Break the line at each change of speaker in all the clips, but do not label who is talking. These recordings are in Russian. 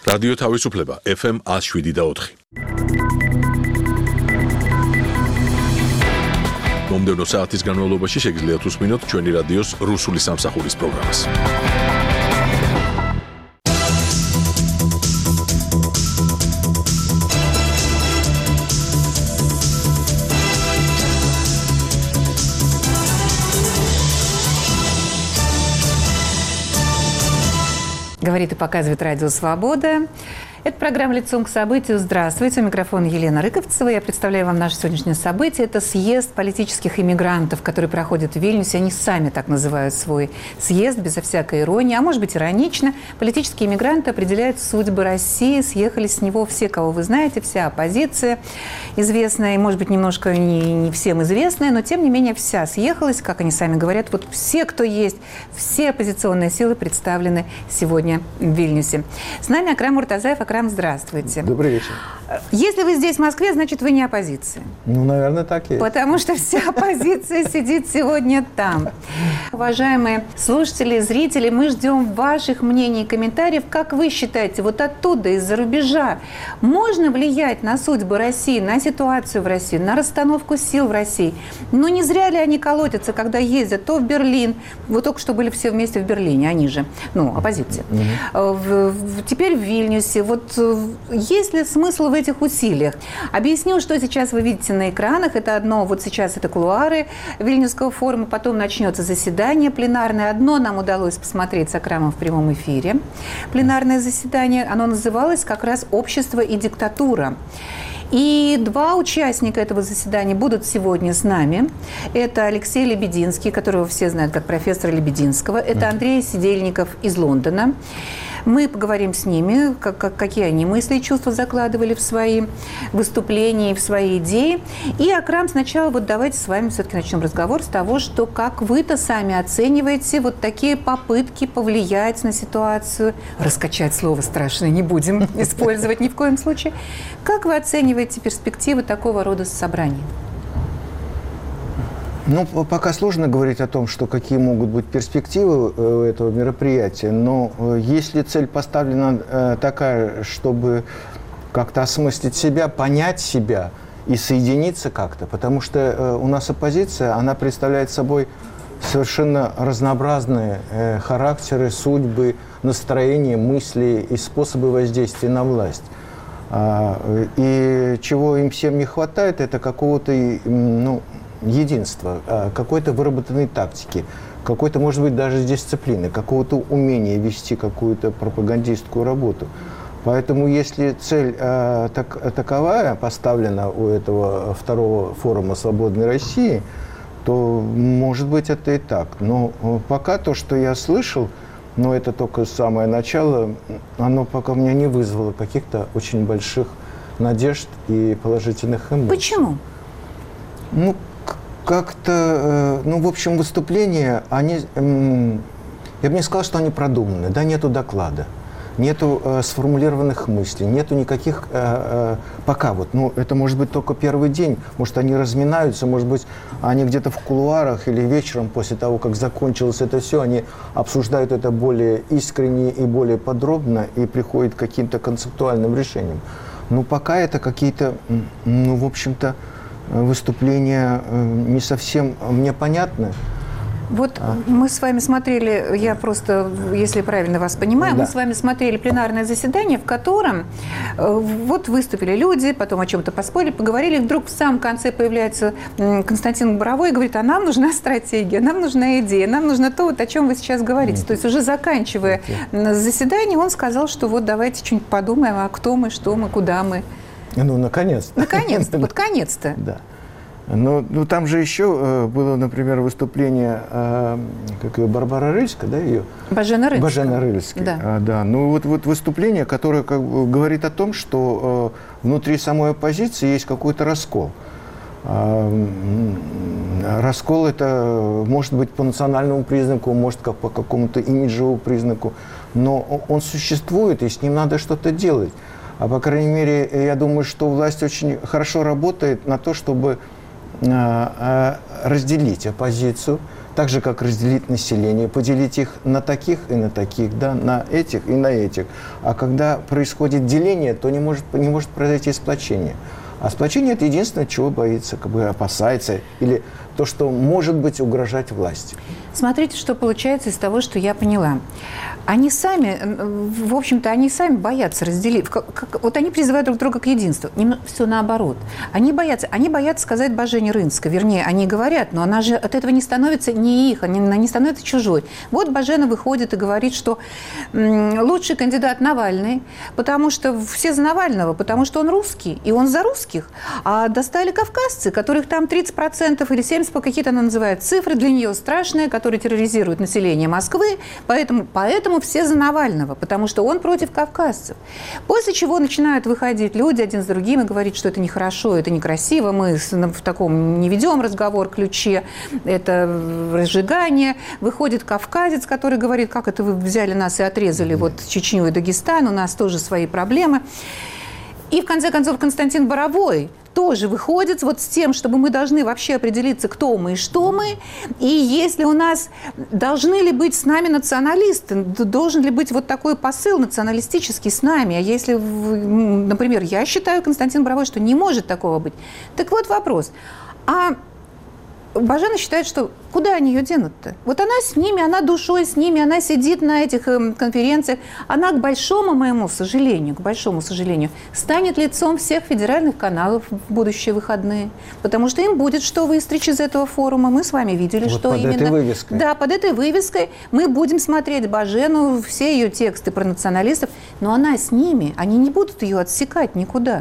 რადიო თავისუფლება FM 107.4. მომდევნო საათის განმავლობაში შეგიძლიათ უსმინოთ ჩვენი რადიოს რუსული სამსახურის პროგრამას.
Говорит и показывает радио «Свобода». Это программа «Лицом к событию». Здравствуйте. У микрофона Елена Рыковцева. Я представляю вам наше сегодняшнее событие. Это съезд политических иммигрантов, который проходит в Вильнюсе. Они сами так называют свой съезд, безо всякой иронии. А может быть, иронично. Политические иммигранты определяют судьбы России. Съехались с него все, кого вы знаете, вся оппозиция известная, и, может быть, немножко не всем известная, но, тем не менее, вся съехалась, как они сами говорят. Вот все, кто есть, все оппозиционные силы представлены сегодня в Вильнюсе. С нами Акрам Муртазаев. Акрам, здравствуйте.
Добрый вечер.
Если вы здесь, в Москве, значит, вы не оппозиция.
Ну, наверное, так и есть.
Потому что вся оппозиция сидит сегодня там. Уважаемые слушатели, зрители, мы ждем ваших мнений и комментариев. Как вы считаете, вот оттуда, из-за рубежа, можно влиять на судьбы России, на ситуацию в России, на расстановку сил в России? Ну, не зря ли они колотятся, когда ездят то в Берлин, вот только что были все вместе в Берлине, они же, ну, оппозиция. Теперь в Вильнюсе. Вот есть ли смысл в этих усилиях? Объясню, что сейчас вы видите на экранах. Это одно, вот сейчас это кулуары Вильнюсского форума, потом начнется заседание пленарное. Одно нам удалось посмотреть с Акрамом в прямом эфире. Пленарное заседание, оно называлось как раз «Общество и диктатура». И два участника этого заседания будут сегодня с нами. Это Алексей Лебединский, которого все знают как профессора Лебединского. Это Андрей Сидельников из Лондона. Мы поговорим с ними, какие они мысли и чувства закладывали в свои выступления, в свои идеи. И, Акрам, сначала вот давайте с вами все-таки начнем разговор с того, что как вы-то сами оцениваете вот такие попытки повлиять на ситуацию. Раскачать слово страшное не будем использовать ни в коем случае. Как вы оцениваете перспективы такого рода собраний?
Ну, пока сложно говорить о том, что какие могут быть перспективы этого мероприятия, но если цель поставлена такая, чтобы как-то осмыслить себя, понять себя и соединиться как-то, потому что у нас оппозиция, она представляет собой совершенно разнообразные характеры, судьбы, настроения, мысли и способы воздействия на власть. И чего им всем не хватает, это какого-то, ну, единства, какой-то выработанной тактики, какой-то, может быть, даже дисциплины, какого-то умения вести какую-то пропагандистскую работу. Поэтому, если цель таковая поставлена у этого второго форума «Свободной России», то, может быть, это и так. Но пока то, что я слышал, но это только самое начало, оно пока у меня не вызвало каких-то очень больших надежд и положительных эмоций.
Почему?
Ну, как-то, ну, в общем, выступления, они, я бы не сказал, что они продуманы, да, нету доклада, нету сформулированных мыслей, нету никаких, пока вот, ну, это может быть только первый день, может, они разминаются, может быть, они где-то в кулуарах или вечером после того, как закончилось это все, они обсуждают это более искренне и более подробно и приходят к каким-то концептуальным решениям. Но пока это какие-то, ну, в общем-то, выступления не совсем мне понятны.
Вот мы с вами смотрели, я просто, если правильно вас понимаю, да. Мы с вами смотрели пленарное заседание, в котором вот выступили люди, потом о чем-то поспорили, поговорили, и вдруг в самом конце появляется Константин Боровой и говорит, а нам нужна стратегия, нам нужна идея, нам нужно то, вот, о чем вы сейчас говорите. То есть уже заканчивая заседание, он сказал, что вот давайте что-нибудь подумаем, а кто мы, что мы, куда мы.
Ну, наконец-то.
Наконец-то, вот конец-то.
Да. Ну, там же еще было, например, выступление, как ее, Барбара Рыльска, да, ее?
Бажена Рыльска.
Бажена Рыльска,
да.
Да. Ну, вот выступление, которое как бы говорит о том, что внутри самой оппозиции есть какой-то раскол. Раскол это может быть по национальному признаку, может как по какому-то имиджевому признаку, но он существует, и с ним надо что-то делать. А по крайней мере, я думаю, что власть очень хорошо работает на то, чтобы разделить оппозицию, так же, как разделить население, поделить их на таких и на таких, да, на этих и на этих. А когда происходит деление, то не может произойти сплочение. А сплочение – это единственное, чего боится, как бы опасается, или то, что может быть угрожать власти.
Смотрите, что получается из того, что я поняла. Они сами, в общем-то, они сами боятся разделить. Вот они призывают друг друга к единству. Все наоборот. Они боятся сказать Божене Рынской. Вернее, они говорят, но она же от этого не становится не их, она не становится чужой. Вот Божена выходит и говорит, что лучший кандидат Навальный, потому что все за Навального, потому что он русский, и он за русских. А достали кавказцы, которых там 30% или 70%, какие-то она называет цифры для нее страшные, которые терроризируют население Москвы. Поэтому все за Навального, потому что он против кавказцев. После чего начинают выходить люди один с другим и говорить, что это нехорошо, это некрасиво, мы в таком не ведем разговор ключе, это разжигание. Выходит кавказец, который говорит, как это вы взяли нас и отрезали вот Чечню и Дагестан, у нас тоже свои проблемы. И в конце концов Константин Боровой тоже выходит вот с тем, чтобы мы должны вообще определиться, кто мы и что мы. И если у нас должны ли быть с нами националисты, должен ли быть вот такой посыл националистический с нами. А если, например, я считаю, Константин Боровой, что не может такого быть. Так вот вопрос. А Божена считает, что куда они ее денут-то? Вот она с ними, она душой с ними, она сидит на этих конференциях. Она, к большому сожалению, станет лицом всех федеральных каналов в будущие выходные. Потому что им будет что выстричь из этого форума. Мы с вами видели, вот что
под
именно.
Этой вывеской. Да,
под этой вывеской мы будем смотреть Божену, все ее тексты про националистов. Но она с ними, они не будут ее отсекать никуда.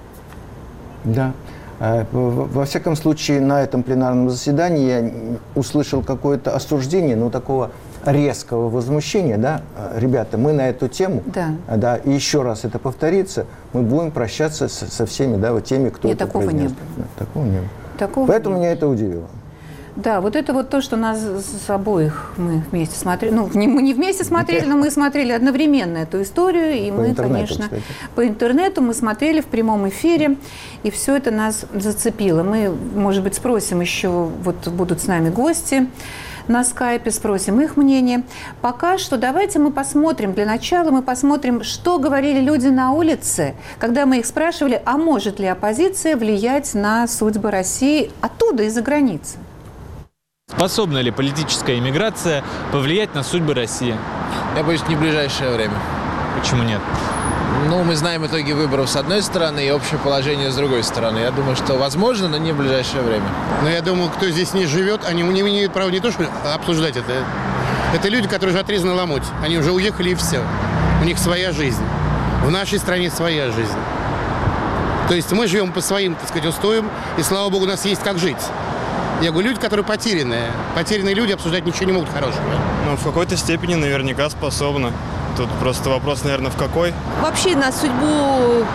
Да. Во всяком случае, на этом пленарном заседании я услышал какое-то осуждение, ну, такого резкого возмущения, да, ребята, мы на эту тему, да, и еще раз это повторится, мы будем прощаться со всеми, да, вот теми, кто это произнес.
Нет, такого не было.
Такого Поэтому меня это удивило.
Да, вот это вот то, что нас с обоих мы вместе смотрели. Ну, мы не вместе смотрели, но мы смотрели одновременно эту историю. И мы, конечно, по интернету мы смотрели в прямом эфире, и все это нас зацепило. Мы, может быть, спросим еще, вот будут с нами гости на скайпе, спросим их мнение. Пока что давайте мы посмотрим, для начала мы посмотрим, что говорили люди на улице, когда мы их спрашивали, а может ли оппозиция влиять на судьбы России оттуда, из-за границы.
Способна ли политическая иммиграция повлиять на судьбы России?
Я боюсь, не в ближайшее время.
Почему нет?
Ну, мы знаем итоги выборов с одной стороны и общее положение с другой стороны. Я думаю, что возможно, но не в ближайшее время.
Но я думаю, кто здесь не живет, они не имеют права не то, что обсуждать это. Это люди, которые уже отрезаны ломоть. Они уже уехали и все. У них своя жизнь. В нашей стране своя жизнь. То есть мы живем по своим, так сказать, устоям, и, слава богу, у нас есть как жить. Я говорю, люди, которые потерянные. Потерянные люди обсуждать ничего не могут хорошего.
Ну, в какой-то степени наверняка способна. Тут просто вопрос, наверное, в какой.
Вообще на судьбу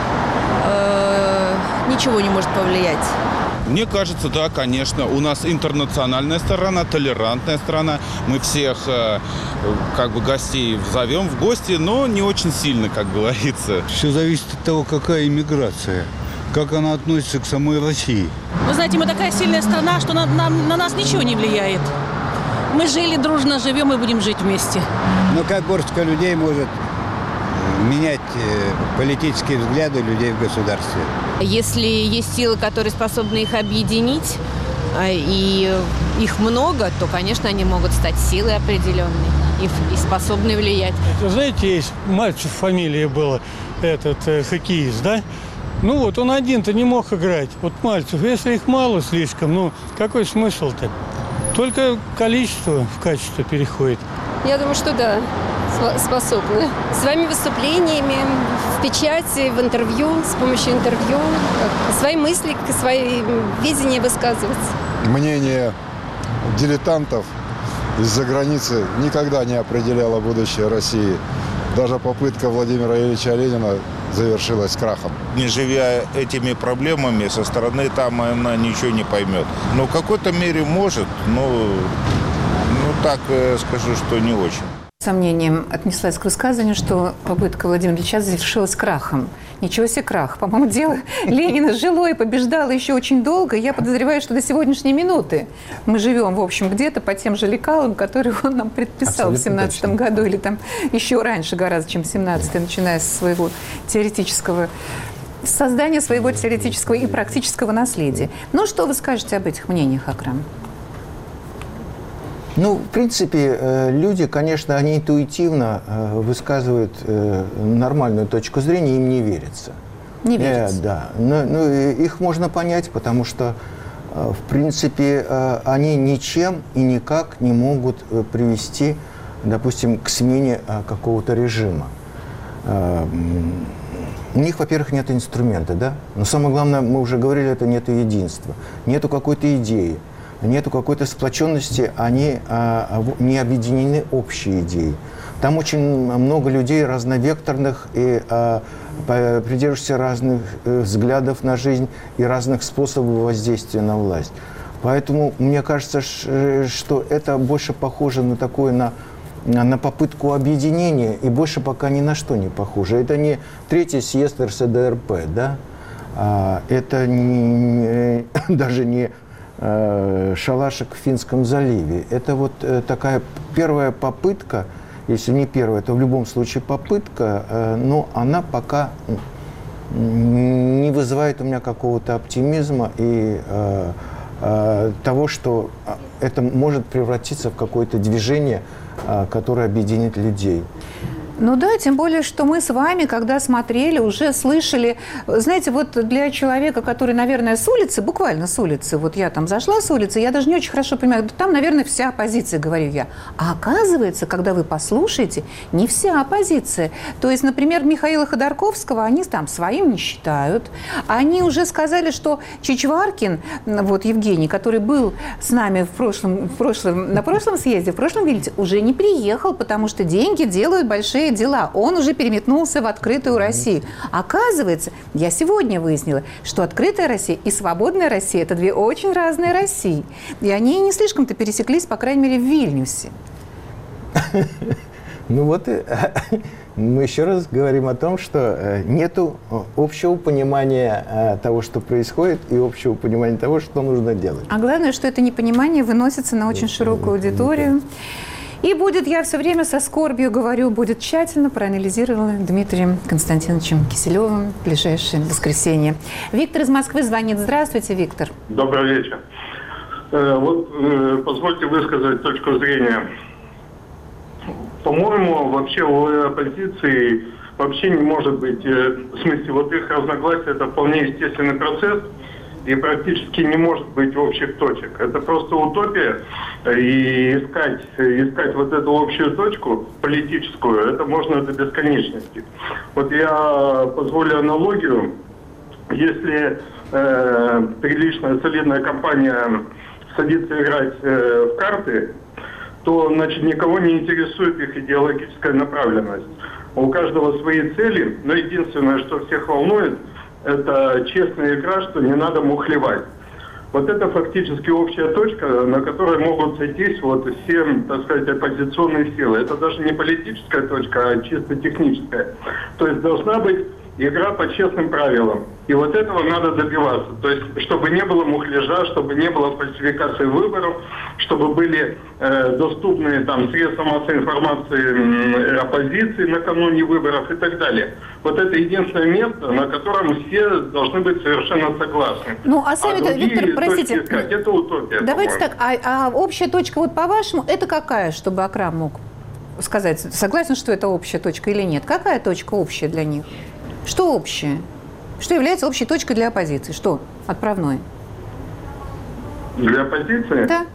ничего не может повлиять.
Мне кажется, да, конечно. У нас интернациональная сторона, толерантная страна. Мы всех как бы гостей зовем в гости, но не очень сильно, как говорится.
Все зависит от того, какая иммиграция, как она относится к самой России.
Вы знаете, мы такая сильная страна, что на нас ничего не влияет. Мы жили дружно, живем и будем жить вместе.
Но как горстка людей может менять политические взгляды людей в государстве?
Если есть силы, которые способны их объединить, и их много, то, конечно, они могут стать силой определенной и способны влиять.
Вы знаете, есть Мальцев, фамилия была, этот хоккеист, да? Ну вот он один-то не мог играть. Вот Мальцев, если их мало слишком, ну какой смысл-то? Только количество в качество переходит.
Я думаю, что да, способны. Своими выступлениями, в печати, в интервью, с помощью интервью, свои мысли, свои видения высказывать.
Мнение дилетантов из-за границы никогда не определяло будущее России. Даже попытка Владимира Ильича Ленина завершилась крахом.
Не живя этими проблемами, со стороны там она ничего не поймет. Но в какой-то мере может, но так скажу, что не очень.
сомнением отнеслась к высказыванию, что попытка Владимира Ильича завершилась крахом. Ничего себе крах. По-моему, дело Ленина жило и побеждало еще очень долго. Я подозреваю, что до сегодняшней минуты мы живем, в общем, где-то по тем же лекалам, которые он нам предписал в 17 году, или там еще раньше гораздо, чем в 17-й, начиная с своего теоретического создания своего теоретического и практического наследия. Ну, что вы скажете об этих мнениях, Акрам?
Ну, в принципе, люди, конечно, они интуитивно высказывают нормальную точку зрения, им не верится.
Не верится?
Да. Но их можно понять, потому что, в принципе, они ничем и никак не могут привести, допустим, к смене какого-то режима. У них, во-первых, нет инструмента, да? Но самое главное, мы уже говорили, это нет единства, нету какой-то идеи. Нету какой-то сплоченности, они не объединены общей идеей. Там очень много людей разновекторных и придерживающихся разных взглядов на жизнь и разных способов воздействия на власть. Поэтому мне кажется, что это больше похоже на такое, на попытку объединения, и больше пока ни на что не похоже. Это не третий съезд РСДРП, да? Это даже не шалашик в Финском заливе. Это вот такая первая попытка, если не первая, то в любом случае попытка, но она пока не вызывает у меня какого-то оптимизма и того, что это может превратиться в какое-то движение, которое объединит людей.
Ну да, тем более, что мы с вами, когда смотрели, уже слышали, знаете, вот для человека, который, наверное, с улицы, буквально с улицы, вот я там зашла с улицы, я даже не очень хорошо понимаю, там, наверное, вся оппозиция, говорю я. А оказывается, когда вы послушаете, не вся оппозиция. То есть, например, Михаила Ходорковского они там своим не считают. Они уже сказали, что Чичваркин, вот Евгений, который был с нами на прошлом съезде, в прошлом визите, уже не приехал, потому что деньги делают большие дела. Он уже переметнулся в открытую Россию. Оказывается, я сегодня выяснила, что открытая Россия и свободная Россия – это две очень разные России. И они не слишком-то пересеклись, по крайней мере, в Вильнюсе.
Ну вот, мы еще раз говорим о том, что нету общего понимания того, что происходит, и общего понимания того, что нужно делать.
А главное, что это непонимание выносится на очень широкую аудиторию. И будет, я все время со скорбью говорю, будет тщательно проанализировано Дмитрием Константиновичем Киселевым в ближайшее воскресенье. Виктор из Москвы звонит. Здравствуйте, Виктор.
Добрый вечер. Вот позвольте высказать точку зрения. По-моему, вообще у оппозиции вообще не может быть, в смысле, вот их разногласия – это вполне естественный процесс, и практически не может быть общих точек. Это просто утопия, и искать вот эту общую точку политическую, это можно до бесконечности. Вот я позволю аналогию. Если приличная, солидная компания садится играть в карты, то, значит, никого не интересует их идеологическая направленность. У каждого свои цели, но единственное, что всех волнует, это честная игра, что не надо мухлевать. Вот это фактически общая точка, на которой могут сойтись вот все, так сказать, оппозиционные силы. Это даже не политическая точка, а чисто техническая. То есть должна быть игра по честным правилам. И вот этого надо добиваться. То есть, чтобы не было мухляжа, чтобы не было фальсификации выборов, чтобы были доступны там средства массовой информации оппозиции накануне выборов и так далее. Вот это единственное место, на котором все должны быть совершенно согласны.
Ну, а сами-то, Виктор, простите,
искать, это утопия.
Давайте так, а общая точка, вот по-вашему, это какая, чтобы Акрам мог сказать, согласен, что это общая точка или нет? Какая точка общая для них? Что общее? Что является общей точкой для оппозиции? Что отправной?
Для оппозиции?
Да.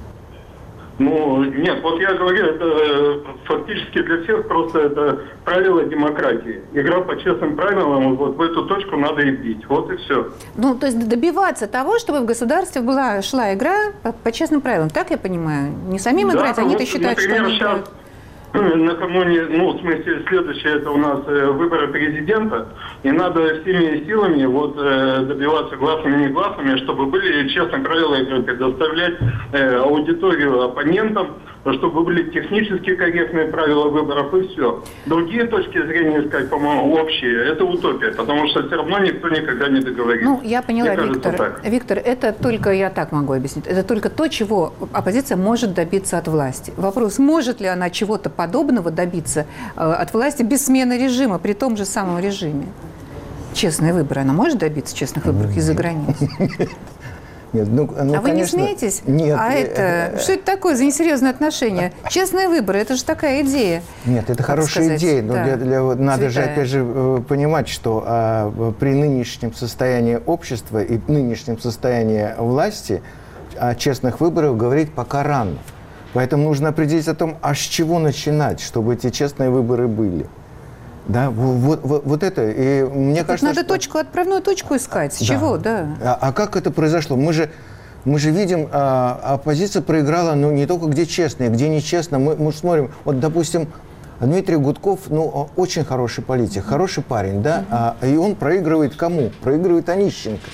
Ну, нет, вот я говорю, это фактически для всех просто это правила демократии. Игра по честным правилам, вот в эту точку надо и бить. Вот и все.
Ну, то есть добиваться того, чтобы в государстве шла игра по честным правилам. Так я понимаю? Не самим играть, они-то вот, считают, например, что они играют.
Накануне, ну, в смысле, следующее, это у нас выборы президента, и надо всеми силами вот добиваться гласными и негласными, чтобы были честные правила игры, предоставлять аудиторию оппонентам чтобы были технически корректные правила выборов и все. Другие точки зрения искать, по-моему, общие, это утопия, потому что все равно никто никогда не договорится.
Ну, я поняла,
Мне кажется,
Виктор.
так.
Виктор, это только, я так могу объяснить, это только то, чего оппозиция может добиться от власти. Вопрос, может ли она чего-то подобного добиться от власти без смены режима, при том же самом режиме? Честные выборы. Она может добиться честных выборов из-за границы?
Нет, ну,
А вы
конечно,
не смеетесь?
Нет.
Что это такое за несерьезное отношение? Честные выборы, это же такая идея.
Нет, это хорошая идея, но надо же, опять же, понимать, что при нынешнем состоянии общества и нынешнем состоянии власти о честных выборах говорить пока рано. Поэтому нужно определить о том, а с чего начинать, чтобы эти честные выборы были. Да, вот это. И мне кажется,
надо отправную точку искать. С чего, да.
А как это произошло? Мы же видим, оппозиция проиграла, не только где честно, где нечестно. Мы смотрим, вот, допустим, Дмитрий Гудков, очень хороший политик, хороший парень, да, и он проигрывает кому? Проигрывает Онищенко.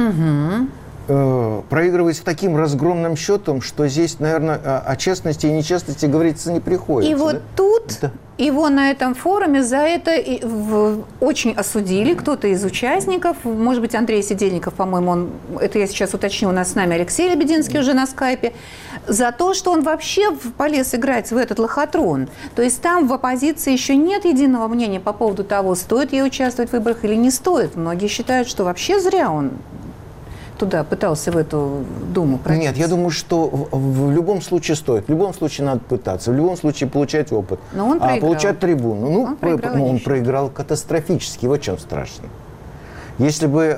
Проигрывает с таким разгромным счетом, что здесь, наверное, о честности и нечестности говориться не приходится.
И вот тут его на этом форуме за это очень осудили. Кто-то из участников, может быть, Андрей Сидельников, по-моему, это я сейчас уточню, у нас с нами Алексей Лебединский уже на скайпе, за то, что он вообще полез играть в этот лохотрон. То есть там в оппозиции еще нет единого мнения по поводу того, стоит ей участвовать в выборах или не стоит. Многие считают, что вообще зря он туда пытался, в эту Думу пробиться.
Нет, я думаю, что в любом случае стоит. В любом случае надо пытаться. В любом случае получать опыт.
Но он проиграл.
Получать трибуну. Он проиграл катастрофически. Вот в чем страшно. Если бы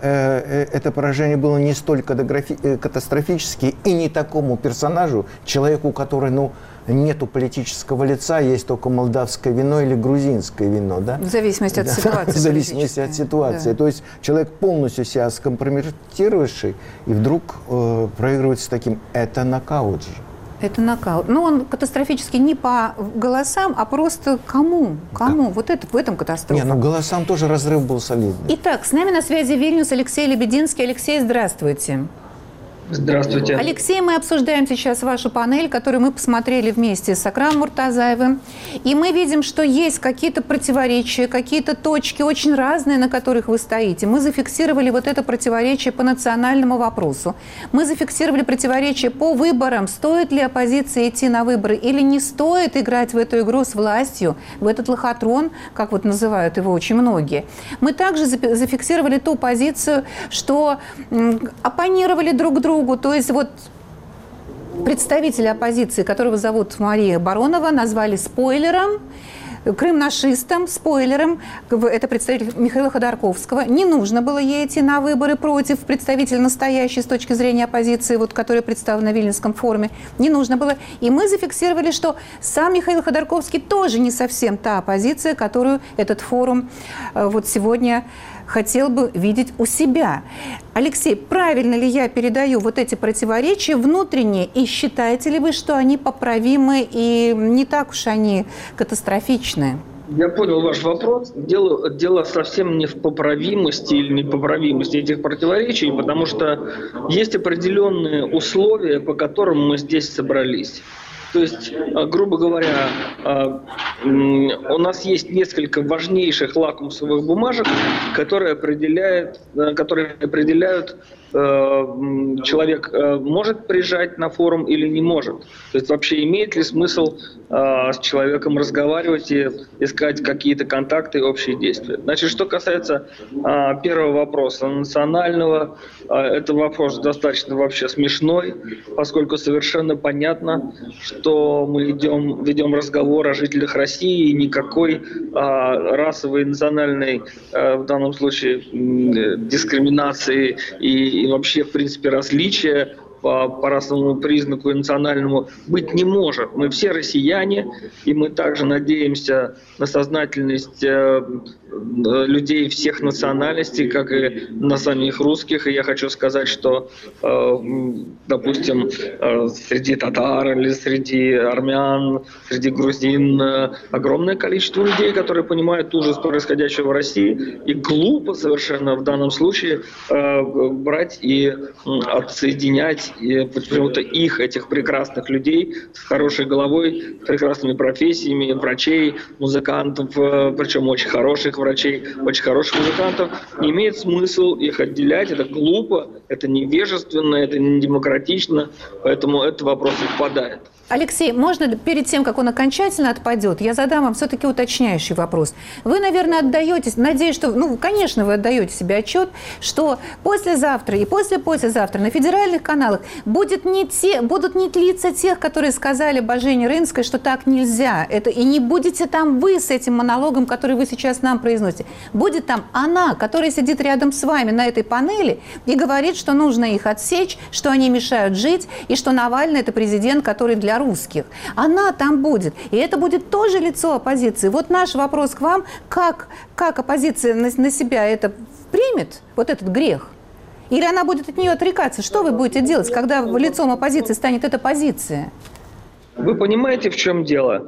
это поражение было не столь катастрофически и не такому персонажу, человеку, который, нету политического лица, есть только молдавское вино или грузинское вино, да?
В зависимости от ситуации.
В зависимости от ситуации. Да. То есть человек полностью себя скомпрометировавший и вдруг проигрывает с таким. Это нокаут же.
Это нокаут. Но он катастрофически не по голосам, а просто кому? Кому? Да. Вот это, в этом катастрофа.
Не, голосам тоже разрыв был солидный.
Итак, с нами на связи Вильнюс Алексей Лебединский. Алексей, здравствуйте.
Здравствуйте.
Алексей, мы обсуждаем сейчас вашу панель, которую мы посмотрели вместе с Акрамом Муртазаевым. И мы видим, что есть какие-то противоречия, какие-то точки очень разные, на которых вы стоите. Мы зафиксировали вот это противоречие по национальному вопросу. Мы зафиксировали противоречие по выборам. Стоит ли оппозиции идти на выборы или не стоит играть в эту игру с властью, в этот лохотрон, как вот называют его очень многие. Мы также зафиксировали ту позицию, что оппонировали друг другу. То есть вот представителя оппозиции, которого зовут Мария Баронова, назвали спойлером, крым-нашистом, спойлером. Это представитель Михаила Ходорковского. Не нужно было ей идти на выборы против представителя настоящей с точки зрения оппозиции, вот, которая представлена на Вильнюсском форуме. Не нужно было. И мы зафиксировали, что сам Михаил Ходорковский тоже не совсем та оппозиция, которую этот форум вот сегодня хотел бы видеть у себя. Алексей, правильно ли я передаю вот эти противоречия внутренние, и считаете ли вы, что они поправимы и не так уж они катастрофичны?
Я понял ваш вопрос. Дело совсем не в поправимости или непоправимости этих противоречий, потому что есть определенные условия, по которым мы здесь собрались. То есть, грубо говоря, у нас есть несколько важнейших лакмусовых бумажек, которые определяют, человек может приезжать на форум или не может. То есть вообще имеет ли смысл с человеком разговаривать и искать какие-то контакты и общие действия. Значит, что касается первого вопроса, национального, это вопрос достаточно вообще смешной, поскольку совершенно понятно, что мы ведем разговор о жителях России, и никакой расовой, национальной, в данном случае, дискриминации и вообще, в принципе, различия по расовому признаку и национальному быть не может. Мы все россияне, и мы также надеемся на сознательность людей всех национальностей, как и на самих русских. И я хочу сказать, что, допустим, среди татар или среди армян, среди грузин огромное количество людей, которые понимают ужас происходящего в России, и глупо совершенно в данном случае брать и отсоединять почему-то этих прекрасных людей с хорошей головой, прекрасными профессиями, врачей, музыкантов, причем очень хороших врачей, очень хороших музыкантов, не имеет смысл их отделять. Это глупо, это невежественно, это не демократично, поэтому этот вопрос отпадает.
Алексей, можно перед тем, как он окончательно отпадет, я задам вам все-таки уточняющий вопрос. Вы, наверное, отдаетесь, надеюсь, что, конечно, вы отдаете себе отчет, что послезавтра и послезавтра на федеральных каналах будут не лица тех, которые сказали Божене Рынской, что так нельзя. И не будете там вы с этим монологом, который вы сейчас нам произносите. Будет там она, которая сидит рядом с вами на этой панели и говорит, что нужно их отсечь, что они мешают жить, и что Навальный – это президент, который для русских. Она там будет. И это будет тоже лицо оппозиции. Вот наш вопрос к вам. Как оппозиция на себя это примет, вот этот грех? Или она будет от нее отрекаться? Что вы будете делать, когда лицом оппозиции станет эта позиция?
Вы понимаете, в чем дело?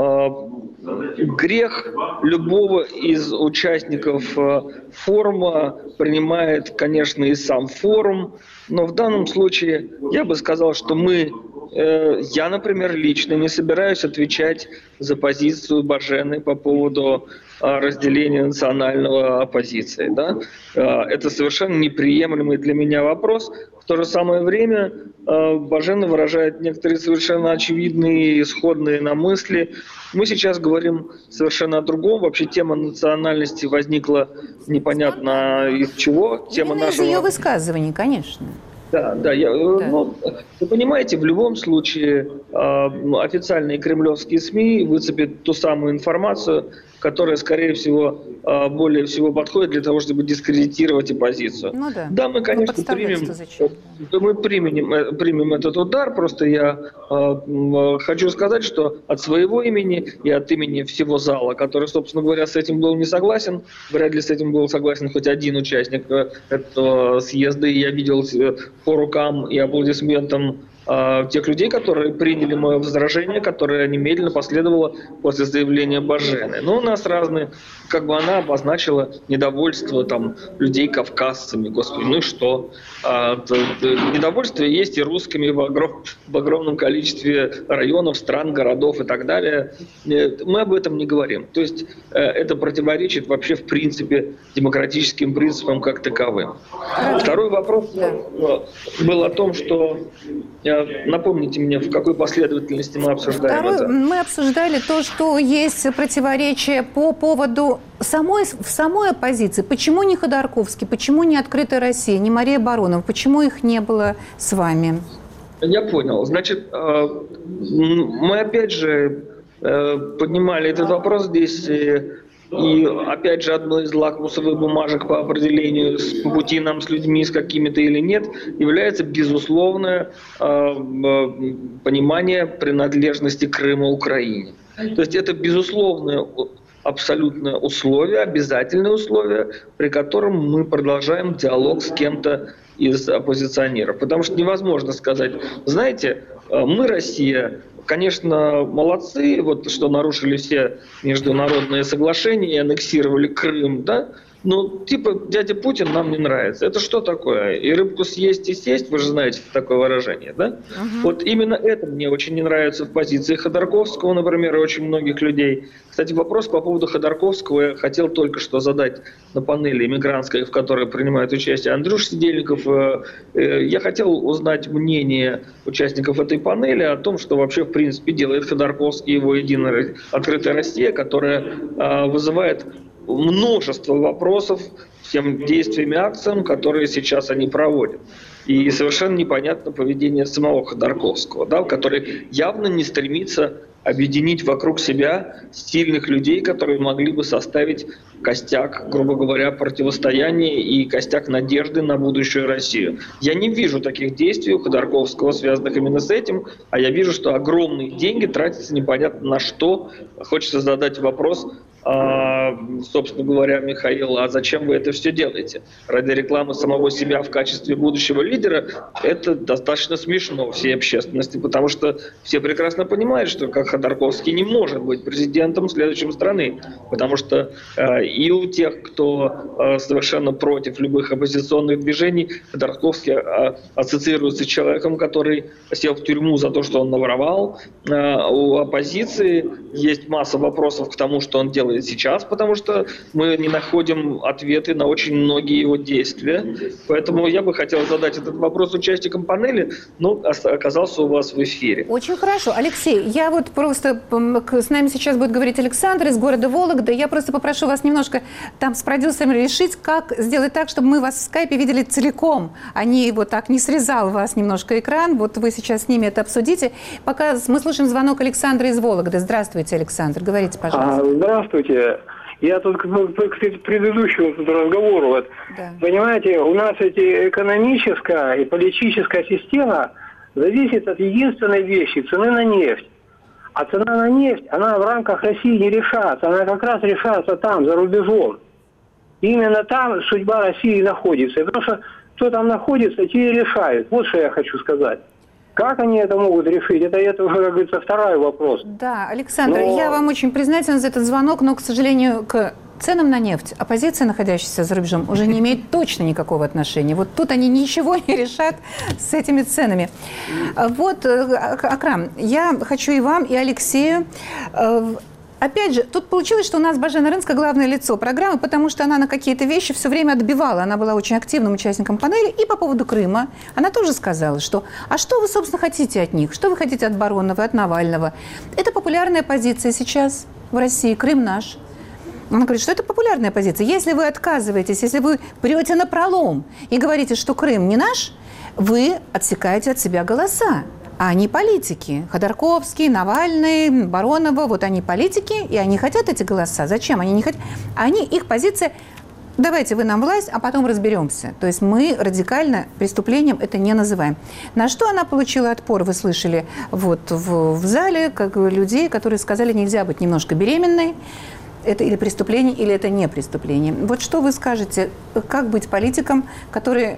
Грех любого из участников форума принимает, конечно, и сам форум, но в данном случае я бы сказал, что я, например, лично не собираюсь отвечать за позицию Божены по поводу разделения национального оппозиции. Да? Это совершенно неприемлемый для меня вопрос. В то же самое время Божена выражает некоторые совершенно очевидные, исходные на мысли. Мы сейчас говорим совершенно о другом. Вообще тема национальности возникла непонятно из чего. Тема
из ее высказываний, конечно.
Да. Вы понимаете, в любом случае официальные кремлевские СМИ выцепят ту самую информацию, которая, скорее всего, более всего подходит для того, чтобы дискредитировать оппозицию. Да, мы, конечно, примем этот удар, просто я хочу сказать, что от своего имени и от имени всего зала, который, собственно говоря, с этим был не согласен, вряд ли с этим был согласен хоть один участник этого съезда, и я видел по рукам и аплодисментам тех людей, которые приняли мое возражение, которое немедленно последовало после заявления Божены. Но у нас разные, она обозначила недовольство людей кавказцами, господи, ну и что? Недовольство есть и русскими в огромном количестве районов, стран, городов и так далее. Мы об этом не говорим. То есть это противоречит вообще в принципе демократическим принципам как таковым. Второй вопрос был о том, что напомните мне, в какой последовательности мы обсуждаем это?
Мы обсуждали то, что есть противоречие по поводу самой оппозиции. Почему не Ходорковский, почему не «Открытая Россия», не Мария Баронова, почему их не было с вами?
Я понял. Значит, мы опять же поднимали этот вопрос здесь. И, опять же, одной из лакмусовых бумажек по определению, по пути нам с людьми, с какими-то или нет, является безусловное понимание принадлежности Крыма Украине. То есть это безусловное абсолютное условие, обязательное условие, при котором мы продолжаем диалог с кем-то из оппозиционеров. Потому что невозможно сказать, знаете, мы, Россия, конечно, молодцы, что нарушили все международные соглашения и аннексировали Крым, да? Но дядя Путин нам не нравится. Это что такое? И рыбку съесть и сесть, вы же знаете такое выражение, да? Вот именно это мне очень не нравится в позиции Ходорковского, например, и очень многих людей. Кстати, вопрос по поводу Ходорковского я хотел только что задать на панели мигрантской, в которой принимает участие Андрюш Сидельников. Я хотел узнать мнение участников этой панели о том, что вообще в принципе делает Ходорковский и его «Единая открытая Россия», которая вызывает множество вопросов всем действиям и акциям, которые сейчас они проводят. И совершенно непонятно поведение самого Ходорковского, да, который явно не стремится объединить вокруг себя сильных людей, которые могли бы составить костяк, грубо говоря, противостояния и костяк надежды на будущую Россию. Я не вижу таких действий у Ходорковского, связанных именно с этим, а я вижу, что огромные деньги тратятся непонятно на что. Хочется задать вопрос, собственно говоря, Михаил, а зачем вы это все делаете? Ради рекламы самого себя в качестве будущего лидера это достаточно смешно всей общественности, потому что все прекрасно понимают, что как Ходорковский не может быть президентом следующей страны, потому что и у тех, кто совершенно против любых оппозиционных движений, Ходорковский ассоциируется с человеком, который сел в тюрьму за то, что он наворовал. У оппозиции есть масса вопросов к тому, что он делает сейчас, потому что мы не находим ответы на очень многие его действия. Поэтому я бы хотел задать этот вопрос участникам панели, но оказался у вас в эфире.
Очень хорошо. Алексей, я вот просто... С нами сейчас будет говорить Александр из города Вологда. Я просто попрошу вас немножко там с продюсерами решить, как сделать так, чтобы мы вас в скайпе видели целиком, а не вот так не срезал вас немножко экран. Вот вы сейчас с ними это обсудите. Пока мы слушаем звонок Александра из Вологды. Здравствуйте, Александр. Говорите, пожалуйста.
Здравствуйте. Я тут к предыдущему разговору. Вот, да. Понимаете, у нас эти экономическая и политическая система зависит от единственной вещи – цены на нефть. А цена на нефть, она в рамках России не решается. Она как раз решается там, за рубежом. И именно там судьба России находится. И потому что кто там находится, те и решают. Вот что я хочу сказать. Как они это могут решить? Это уже, как говорится, второй вопрос.
Да, Александр, я вам очень признательна за этот звонок, но, к сожалению, к ценам на нефть оппозиция, находящаяся за рубежом, уже не имеет точно никакого отношения. Вот тут они ничего не решат с этими ценами. Вот, Акрам, я хочу и вам, и Алексею... Опять же, тут получилось, что у нас Божена Рынска главное лицо программы, потому что она на какие-то вещи все время отбивала. Она была очень активным участником панели. И по поводу Крыма она тоже сказала, что а что вы, собственно, хотите от них? Что вы хотите от Баронова, от Навального? Это популярная позиция сейчас в России. Крым наш. Она говорит, что это популярная позиция. Если вы отказываетесь, если вы прете напролом и говорите, что Крым не наш, вы отсекаете от себя голоса. А они политики. Ходорковский, Навальный, Баронова, вот они политики, и они хотят эти голоса. Зачем? Они не хотят. Их позиция – давайте вы нам власть, а потом разберемся. То есть мы радикально преступлением это не называем. На что она получила отпор, вы слышали вот в зале, как людей, которые сказали, нельзя быть немножко беременной. Это или преступление, или это не преступление. Вот что вы скажете, как быть политиком, который...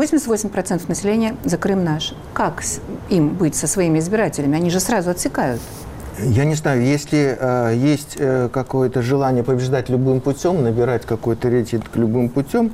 88% населения за Крым наш. Как им быть со своими избирателями? Они же сразу отсекают.
Я не знаю, если есть какое-то желание побеждать любым путем, набирать какой-то рейтинг любым путем,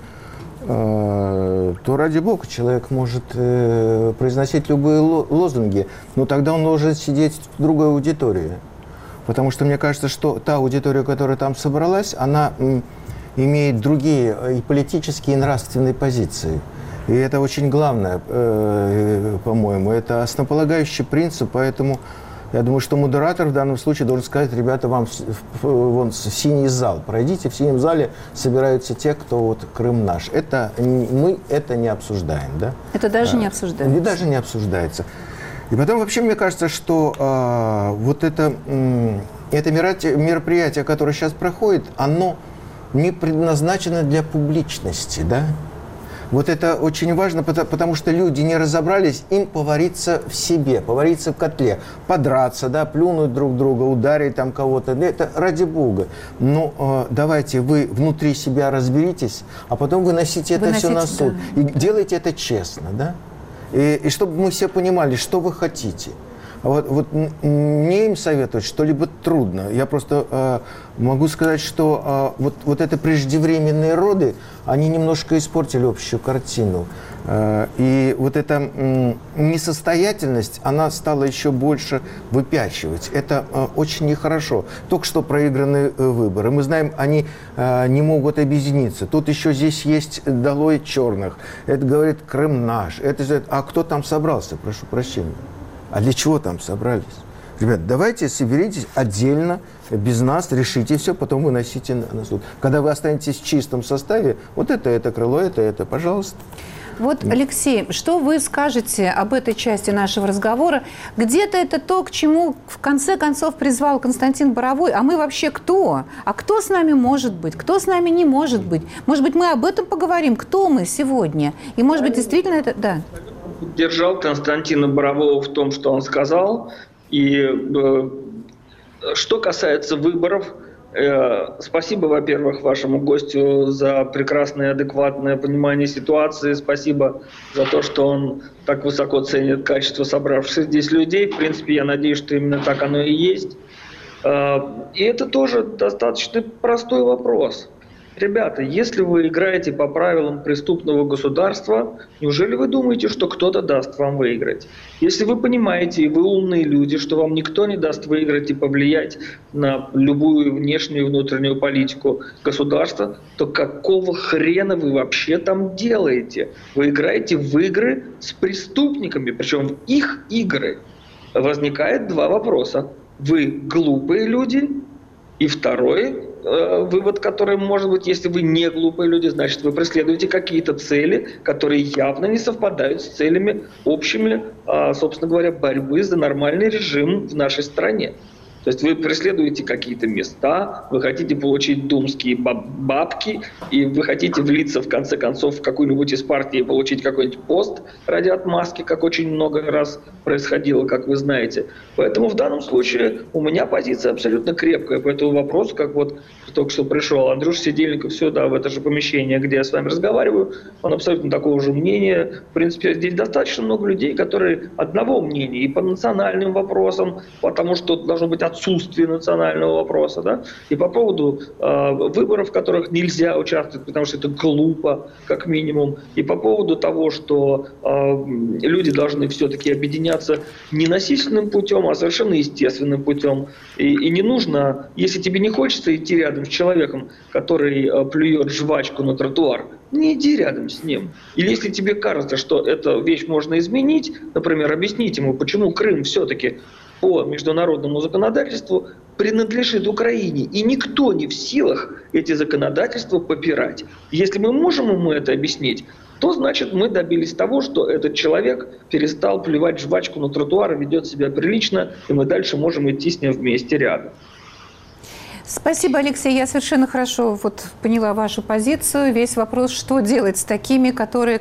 то ради бога человек может произносить любые лозунги, но тогда он должен сидеть в другой аудитории. Потому что мне кажется, что та аудитория, которая там собралась, она имеет другие и политические, и нравственные позиции. И это очень главное, по-моему, это основополагающий принцип, поэтому я думаю, что модератор в данном случае должен сказать, ребята, вам вон в синий зал, пройдите, в синем зале собираются те, кто вот Крым наш. Это, мы это не обсуждаем, да?
Это даже не обсуждается.
Даже не обсуждается. И потом вообще мне кажется, что вот это мероприятие, которое сейчас проходит, оно не предназначено для публичности, да? Вот это очень важно, потому что люди не разобрались, им повариться в себе, повариться в котле, подраться, да, плюнуть друг друга, ударить там кого-то. Это ради бога. Но давайте вы внутри себя разберитесь, а потом выносите это все на суд. Да. И делайте это честно, да? И чтобы мы все понимали, что вы хотите. Вот мне им советовать что-либо трудно. Я просто могу сказать, что вот это преждевременные роды, они немножко испортили общую картину. И вот эта несостоятельность, она стала еще больше выпячивать. Это очень нехорошо. Только что проиграны выборы. Мы знаем, они не могут объединиться. Тут еще здесь есть долой черных. Это говорит Крым наш. А кто там собрался? Прошу прощения. А для чего там собрались? Ребят, давайте соберитесь отдельно, без нас, решите все, потом выносите на суд. Когда вы останетесь в чистом составе, вот это крыло, это, пожалуйста.
Вот, Алексей, что вы скажете об этой части нашего разговора? Где-то это то, к чему в конце концов призвал Константин Боровой. А мы вообще кто? А кто с нами может быть? Кто с нами не может быть? Может быть, мы об этом поговорим? Кто мы сегодня? И, может быть, действительно это... Да.
Поддержал Константина Борового в том, что он сказал. И что касается выборов, Спасибо, во-первых, вашему гостю за прекрасное, адекватное понимание ситуации. Спасибо за то, что он так высоко ценит качество собравшихся здесь людей. В принципе, я надеюсь, что именно так оно и есть. И это тоже достаточно простой вопрос. Ребята, если вы играете по правилам преступного государства, неужели вы думаете, что кто-то даст вам выиграть? Если вы понимаете, и вы умные люди, что вам никто не даст выиграть и повлиять на любую внешнюю и внутреннюю политику государства, то какого хрена вы вообще там делаете? Вы играете в игры с преступниками, причем в их игры. Возникает два вопроса. Вы глупые люди, и второй вывод, который может быть, если вы не глупые люди, значит, вы преследуете какие-то цели, которые явно не совпадают с целями общими, собственно говоря, борьбы за нормальный режим в нашей стране. То есть вы преследуете какие-то места, вы хотите получить думские бабки, и вы хотите влиться, в конце концов, в какую-нибудь из партий и получить какой-нибудь пост ради отмазки, как очень много раз происходило, как вы знаете. Поэтому в данном случае у меня позиция абсолютно крепкая по этому вопросу, как вот только что пришел Андрюша Сидельников сюда, в это же помещение, где я с вами разговариваю, он абсолютно такого же мнения. В принципе, здесь достаточно много людей, которые одного мнения и по национальным вопросам, потому что должно быть отсутствие национального вопроса, да, и по поводу выборов, в которых нельзя участвовать, потому что это глупо, как минимум, и по поводу того, что люди должны все-таки объединяться не насильственным путем, а совершенно естественным путем. И не нужно, если тебе не хочется идти рядом с человеком, который плюет жвачку на тротуар, не иди рядом с ним. Или если тебе кажется, что эту вещь можно изменить, например, объяснить ему, почему Крым все-таки по международному законодательству принадлежит Украине, и никто не в силах эти законодательства попирать. Если мы можем ему это объяснить, то значит мы добились того, что этот человек перестал плевать жвачку на тротуар и ведет себя прилично, и мы дальше можем идти с ним вместе рядом.
Спасибо, Алексей. Я совершенно хорошо поняла вашу позицию. Весь вопрос, что делать с такими, которые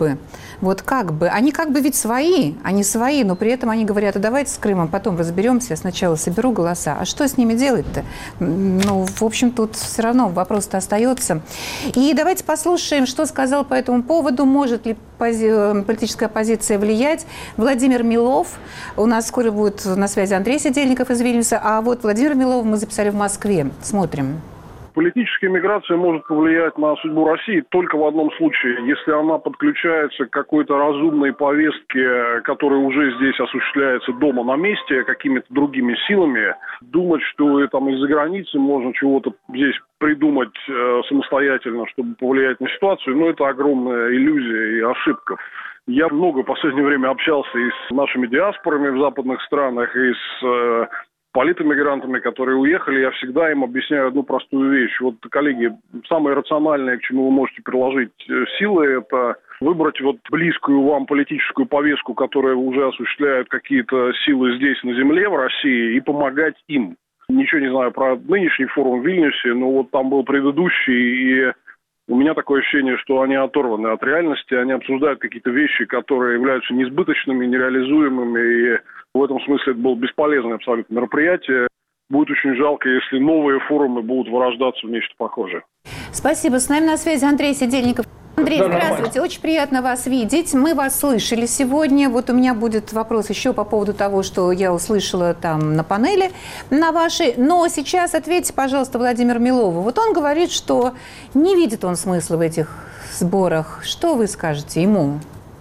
они ведь свои, они свои, но при этом они говорят, а давайте с Крымом потом разберемся, я сначала соберу голоса. А что с ними делать-то? В общем, тут все равно вопрос-то остается. И давайте послушаем, что сказал по этому поводу, может ли политическая оппозиция влиять. Владимир Милов, у нас скоро будет на связи Андрей Сидельников из Вильнюса, а вот Владимира Милова мы записали в Москве. Смотрим.
Политическая миграция может повлиять на судьбу России только в одном случае, если она подключается к какой-то разумной повестке, которая уже здесь осуществляется дома на месте, какими-то другими силами. Думать, что там из-за границы можно чего-то здесь придумать самостоятельно, чтобы повлиять на ситуацию, это огромная иллюзия и ошибка. Я много в последнее время общался и с нашими диаспорами в западных странах, и с политэмигрантами, которые уехали, я всегда им объясняю одну простую вещь. Коллеги, самое рациональное, к чему вы можете приложить силы, это выбрать близкую вам политическую повестку, которая уже осуществляют какие-то силы здесь, на земле, в России, и помогать им. Ничего не знаю про нынешний форум в Вильнюсе, но там был предыдущий, и у меня такое ощущение, что они оторваны от реальности, они обсуждают какие-то вещи, которые являются несбыточными, нереализуемыми, и в этом смысле это было бесполезное абсолютно мероприятие. Будет очень жалко, если новые форумы будут вырождаться в нечто похожее.
Спасибо. С нами на связи Андрей Сидельников. Андрей, здравствуйте. Очень приятно вас видеть. Мы вас слышали сегодня. У меня будет вопрос еще по поводу того, что я услышала там на панели на вашей. Но сейчас ответьте, пожалуйста, Владимиру Милову. Он говорит, что не видит он смысла в этих сборах. Что вы скажете ему?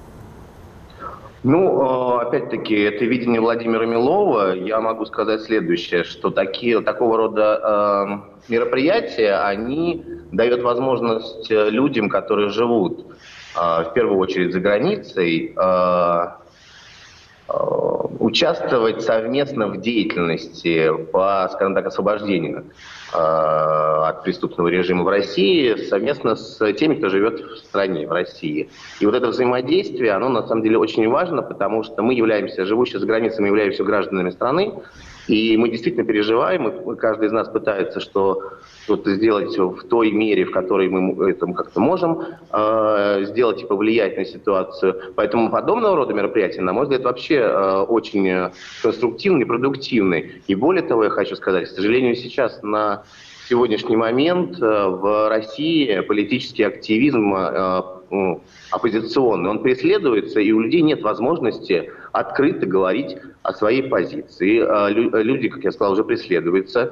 Опять-таки, это видение Владимира Милова. Я могу сказать следующее, что такого рода мероприятия, они дают возможность людям, которые живут в первую очередь за границей, участвовать совместно в деятельности по, скажем так, освобождению от преступного режима в России совместно с теми, кто живет в стране, в России. И это взаимодействие, оно на самом деле очень важно, потому что мы являемся, живущие за границей, мы являемся гражданами страны, и мы действительно переживаем, и каждый из нас пытается что-то сделать в той мере, в которой мы это как-то можем сделать и повлиять на ситуацию. Поэтому подобного рода мероприятия, на мой взгляд, вообще очень конструктивны и продуктивны. И более того, я хочу сказать, к сожалению, сейчас на сегодняшний момент в России политический активизм оппозиционный, он преследуется, и у людей нет возможности открыто говорить о своей позиции. Люди, как я сказал, уже преследуются.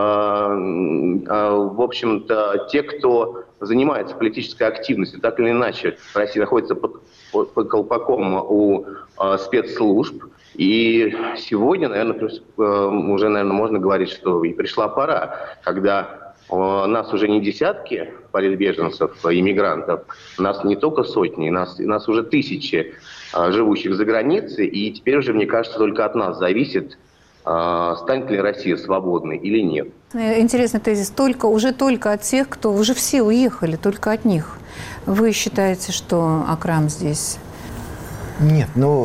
В общем-то, те, кто занимается политической активностью, так или иначе, в России находится под колпаком у спецслужб. И сегодня, наверное, уже можно говорить, что и пришла пора, когда нас уже не десятки политбеженцев, иммигрантов, нас не только сотни, нас уже тысячи живущих за границей, и теперь уже, мне кажется, только от нас зависит, станет ли Россия свободной или нет.
Интересный тезис. Уже только от тех, кто уже все уехали, только от них. Вы считаете, что Акрам здесь?
Нет,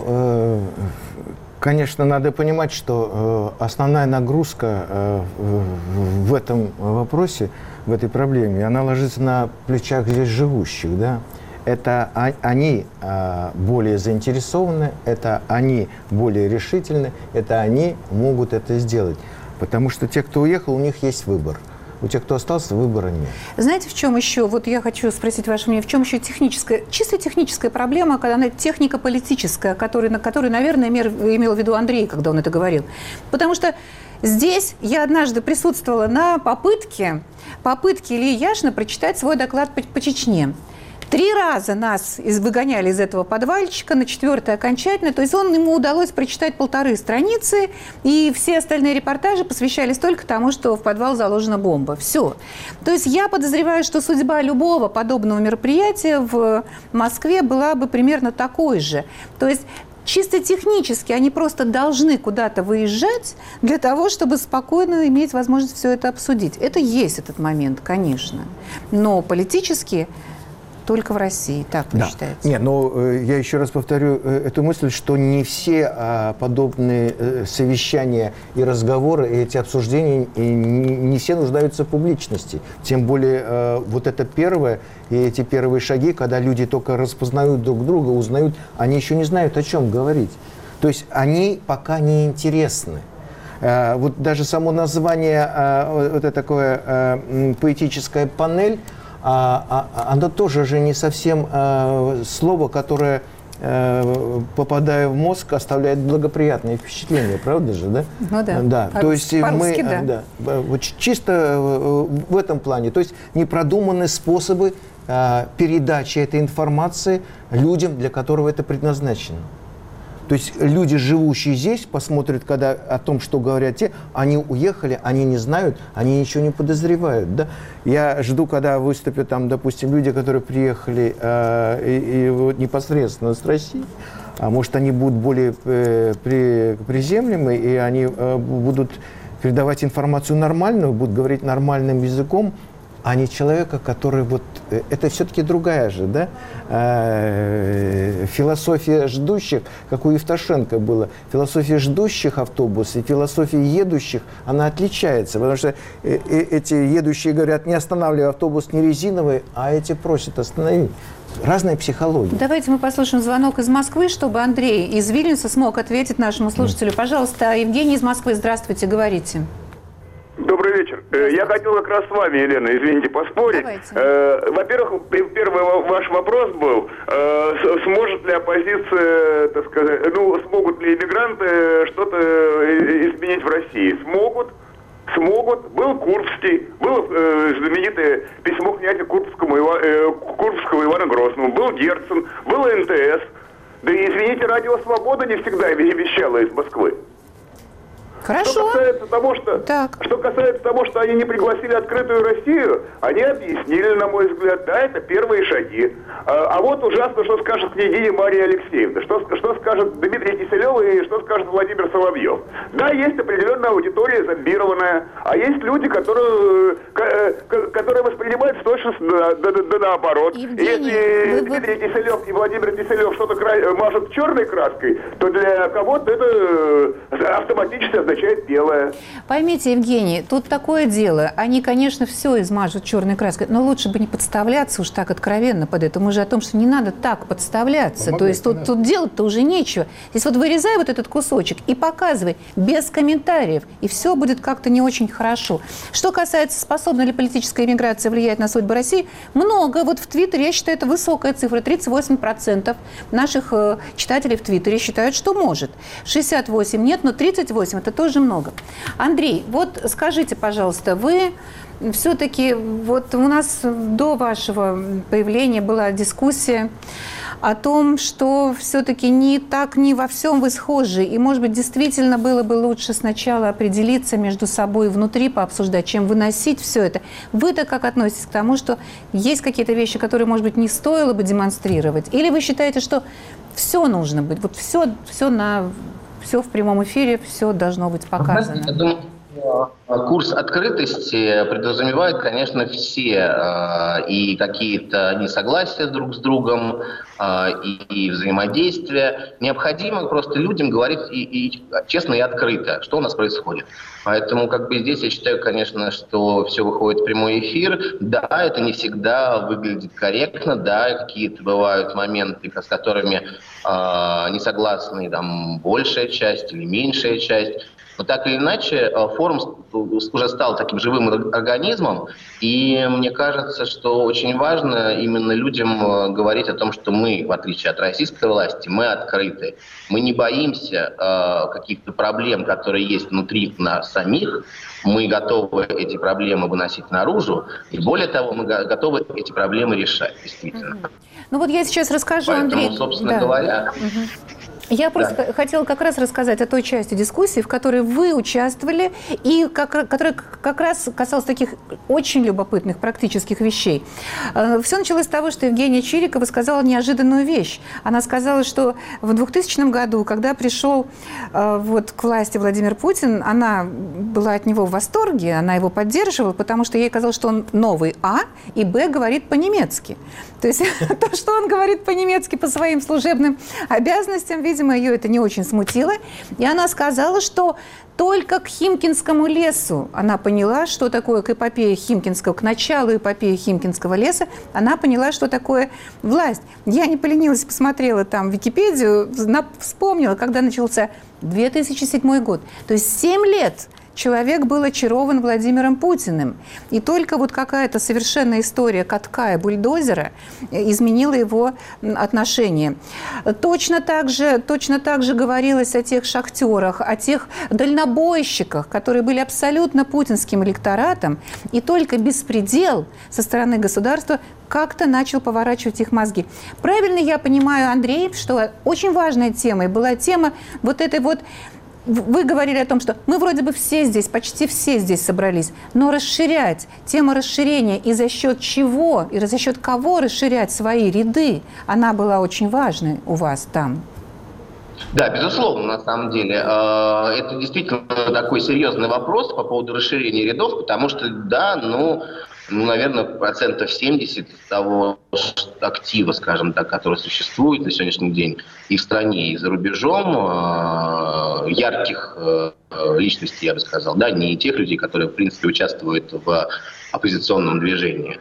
конечно, надо понимать, что основная нагрузка в этом вопросе, в этой проблеме, она ложится на плечах здесь живущих, да. Это они более заинтересованы, это они более решительны, это они могут это сделать. Потому что те, кто уехал, у них есть выбор. У тех, кто остался, выбора нет.
Знаете, в чем еще? Вот я хочу спросить ваше мнение, в чем еще чисто техническая проблема, когда она технико-политическая, на которую, наверное, имел в виду Андрей, когда он это говорил. Потому что здесь я однажды присутствовала на попытке Ильи Яшина прочитать свой доклад по Чечне. 3 раза нас выгоняли из этого подвальчика, на 4-й окончательно. То есть ему удалось прочитать 1,5 страницы, и все остальные репортажи посвящались только тому, что в подвал заложена бомба. Все. То есть я подозреваю, что судьба любого подобного мероприятия в Москве была бы примерно такой же. То есть чисто технически они просто должны куда-то выезжать для того, чтобы спокойно иметь возможность все это обсудить. Это есть этот момент, конечно. Но политически только в России, так вы считаете?
Нет, я еще раз повторю эту мысль, что не все подобные совещания и разговоры, и эти обсуждения, не все нуждаются в публичности. Тем более вот это первое, и эти первые шаги, когда люди только распознают друг друга, узнают, они еще не знают, о чем говорить. То есть они пока не интересны. Вот даже само название, вот это такое поэтическая панель, оно тоже же не совсем слово, которое, попадая в мозг, оставляет благоприятные впечатления, правда же, да?
Ну да.
Да. То есть мы, вот чисто в этом плане, то есть не продуманы способы передачи этой информации людям, для которого это предназначено. То есть люди, живущие здесь, посмотрят, когда о том, что говорят те, они уехали, они не знают, они ничего не подозревают. Да? Я жду, когда выступят там, допустим, люди, которые приехали и вот непосредственно с России, а может, они будут более приземлемы, и они будут передавать информацию нормальную, будут говорить нормальным языком, а не человека, который вот... Это все-таки другая же, да? Философия ждущих, как у Евтушенко было, философия ждущих автобуса и философия едущих, она отличается. Потому что эти едущие говорят, не останавливай, автобус не резиновый, а эти просят остановить. Разная психология.
Давайте мы послушаем звонок из Москвы, чтобы Андрей из Вильнюса смог ответить нашему слушателю. Пожалуйста, Евгений из Москвы, здравствуйте, говорите.
Добрый вечер. Я хотел как раз с вами, Елена, извините, поспорить. Во-первых, первый ваш вопрос был, сможет ли оппозиция, так сказать, смогут ли иммигранты что-то изменить в России? Смогут. Был Курбский, было знаменитое письмо князя Курбского Ивана Грозному, был Герцен, был НТС. Да и, извините, Радио Свобода не всегда вещала из Москвы.
Хорошо.
Что касается того, что они не пригласили открытую Россию, они объяснили, на мой взгляд, да, это первые шаги. А вот ужасно, что скажет княгиня Мария Алексеевна, что скажет Дмитрий Киселев и что скажет Владимир Соловьев. Да, есть определенная аудитория зомбированная, а есть люди, которые воспринимают точно наоборот. Если Дмитрий Киселев и Владимир Киселев что-то мажут черной краской, то для кого-то это автоматически означает белое.
Поймите, Евгений, тут такое дело. Они, конечно, все измажут черной краской, но лучше бы не подставляться уж так откровенно под эту мы же о том, что не надо так подставляться. То есть тут делать-то уже нечего. Здесь вот вырезай вот этот кусочек и показывай без комментариев, и все будет как-то не очень хорошо. Что касается, способна ли политическая иммиграция влиять на судьбы России, много. Вот в Твиттере, я считаю, это высокая цифра. 38% наших читателей в Твиттере считают, что может. 68% нет, но 38% это тоже много. Андрей, вот скажите, пожалуйста, вы все-таки, вот у нас до вашего появления была дискуссия о том, что все-таки не во всем вы схожи. И, может быть, действительно было бы лучше сначала определиться между собой внутри, пообсуждать, чем выносить все это. Вы-то как относитесь к тому, что есть какие-то вещи, которые, может быть, не стоило бы демонстрировать? Или вы считаете, что все нужно быть, вот все в прямом эфире, все должно быть показано?
Я думаю, курс открытости подразумевает, конечно, все и какие-то несогласия друг с другом, и взаимодействия. Необходимо просто людям говорить и честно и открыто, что у нас происходит. Поэтому здесь я считаю, конечно, что все выходит в прямой эфир. Да, это не всегда выглядит корректно, да, какие-то бывают моменты, с которыми не согласны большая часть или меньшая часть. Но так или иначе, форум уже стал таким живым организмом, и мне кажется, что очень важно именно людям говорить о том, что мы, в отличие от российской власти, мы открыты. Мы не боимся каких-то проблем, которые есть внутри нас самих. Мы готовы эти проблемы выносить наружу, и более того, мы готовы эти проблемы решать, действительно.
Ну вот я сейчас расскажу,
Поэтому,
Андрей.
собственно говоря...
Я просто хотела как раз рассказать о той части дискуссии, в которой вы участвовали, и которая как раз касалась таких очень любопытных практических вещей. Все началось с того, что Евгения Чирикова сказала неожиданную вещь. Она сказала, что в 2000 году, когда пришел к власти Владимир Путин, она была от него в восторге, она его поддерживала, потому что ей казалось, что он новый и говорит по-немецки. То есть то, что он говорит по-немецки по своим служебным обязанностям, видимо, ее это не очень смутило. И она сказала, что только к Химкинскому лесу она поняла, что такое к эпопее Химкинского, к началу эпопеи Химкинского леса, она поняла, что такое власть. Я не поленилась, посмотрела там Википедию, вспомнила, когда начался 2007 год. То есть 7 лет человек был очарован Владимиром Путиным. И только какая-то совершенная история катка и бульдозера изменила его отношение. Точно так же говорилось о тех шахтерах, о тех дальнобойщиках, которые были абсолютно путинским электоратом, и только беспредел со стороны государства как-то начал поворачивать их мозги. Правильно я понимаю, Андрей, что очень важной темой была тема вы говорили о том, что мы вроде бы все здесь, почти все здесь собрались, но тема расширения и за счет чего, и за счет кого расширять свои ряды, она была очень важной у вас там.
Да, безусловно, на самом деле. Это действительно такой серьезный вопрос по поводу расширения рядов, потому что, наверное, 70% того актива, скажем так, который существует на сегодняшний день и в стране, и за рубежом, ярких личностей, я бы сказал, не тех людей, которые, в принципе, участвуют в оппозиционном движении.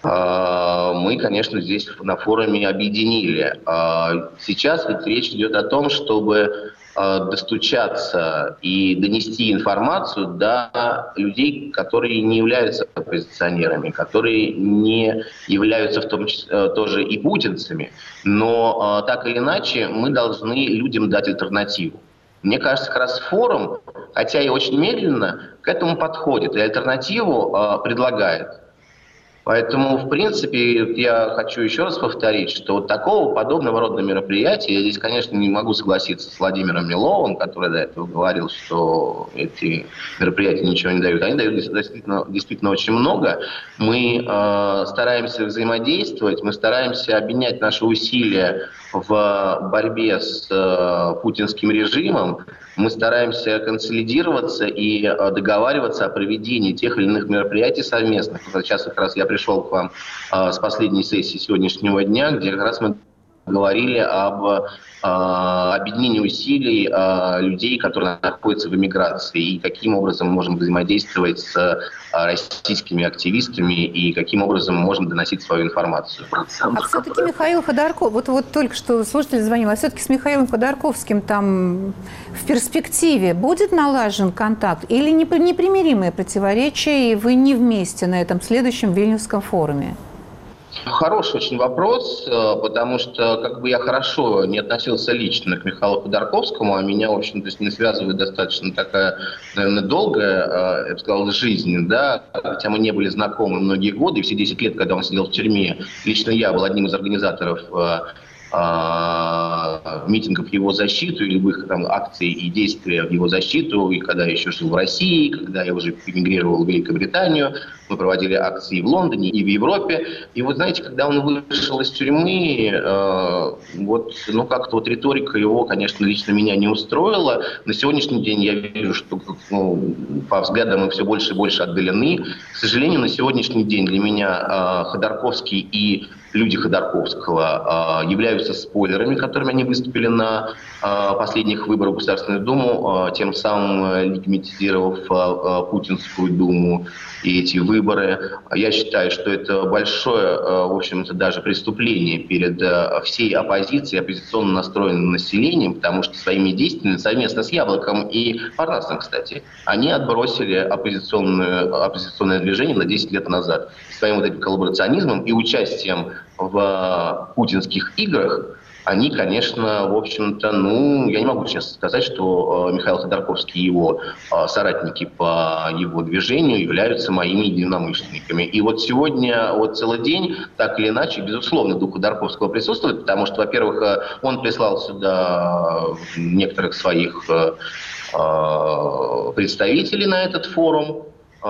Мы, конечно, здесь на форуме объединили. Сейчас ведь речь идет о том, чтобы достучаться и донести информацию до людей, которые не являются оппозиционерами, которые не являются в том числе тоже и путинцами, но так или иначе мы должны людям дать альтернативу. Мне кажется, как раз форум, хотя и очень медленно, к этому подходит и альтернативу предлагает. Поэтому, в принципе, я хочу еще раз повторить, что такого подобного рода мероприятия, я здесь, конечно, не могу согласиться с Владимиром Миловым, который до этого говорил, что эти мероприятия ничего не дают. Они дают действительно очень много. Мы стараемся взаимодействовать, мы стараемся объединять наши усилия в борьбе с путинским режимом. Мы стараемся консолидироваться и договариваться о проведении тех или иных мероприятий совместных. Сейчас как раз я пришел к вам с последней сессии сегодняшнего дня, где как раз мы говорили об объединении усилий людей, которые находятся в эмиграции, и каким образом мы можем взаимодействовать с российскими активистами и каким образом мы можем доносить свою информацию.
А все-таки Михаил Ходорков, вот только что слушатель звонил, а все-таки с Михаилом Ходорковским там в перспективе будет налажен контакт или непримиримые противоречия, и вы не вместе на этом следующем Вильнюсском форуме?
Хороший очень вопрос, потому что как бы я хорошо не относился лично к Михаилу Ходорковскому, а меня, в общем-то, с ним связывает достаточно такая, наверное, долгая, я бы сказал, жизнь, да, хотя мы не были знакомы многие годы, и все 10 лет, когда он сидел в тюрьме, лично я был одним из организаторов митингов в его защиту, и любых там акций и действий в его защиту, и когда я еще жил в России, когда я уже эмигрировал в Великобританию, мы проводили акции в Лондоне и в Европе. И вот знаете, когда он вышел из тюрьмы, как-то риторика его, конечно, лично меня не устроила. На сегодняшний день я вижу, что по взглядам мы все больше и больше отдалены. К сожалению, на сегодняшний день для меня Ходорковский и люди Ходорковского являются спойлерами, которыми они выступили на последних выборах в Государственную Думу, тем самым легитимизировав Путинскую Думу и эти выборы. Я считаю, что это большое, в общем-то, даже преступление перед всей оппозицией, оппозиционно настроенным населением, потому что своими действиями совместно с Яблоком и Парнасом, кстати, они отбросили оппозиционное движение на 10 лет назад. Своим вот этим коллаборационизмом и участием в путинских играх они, конечно, в общем-то, я не могу сейчас сказать, что Михаил Ходорковский и его соратники по его движению являются моими единомышленниками. И вот сегодня целый день, так или иначе, безусловно, дух Ходорковского присутствует, потому что, во-первых, он прислал сюда некоторых своих представителей на этот форум.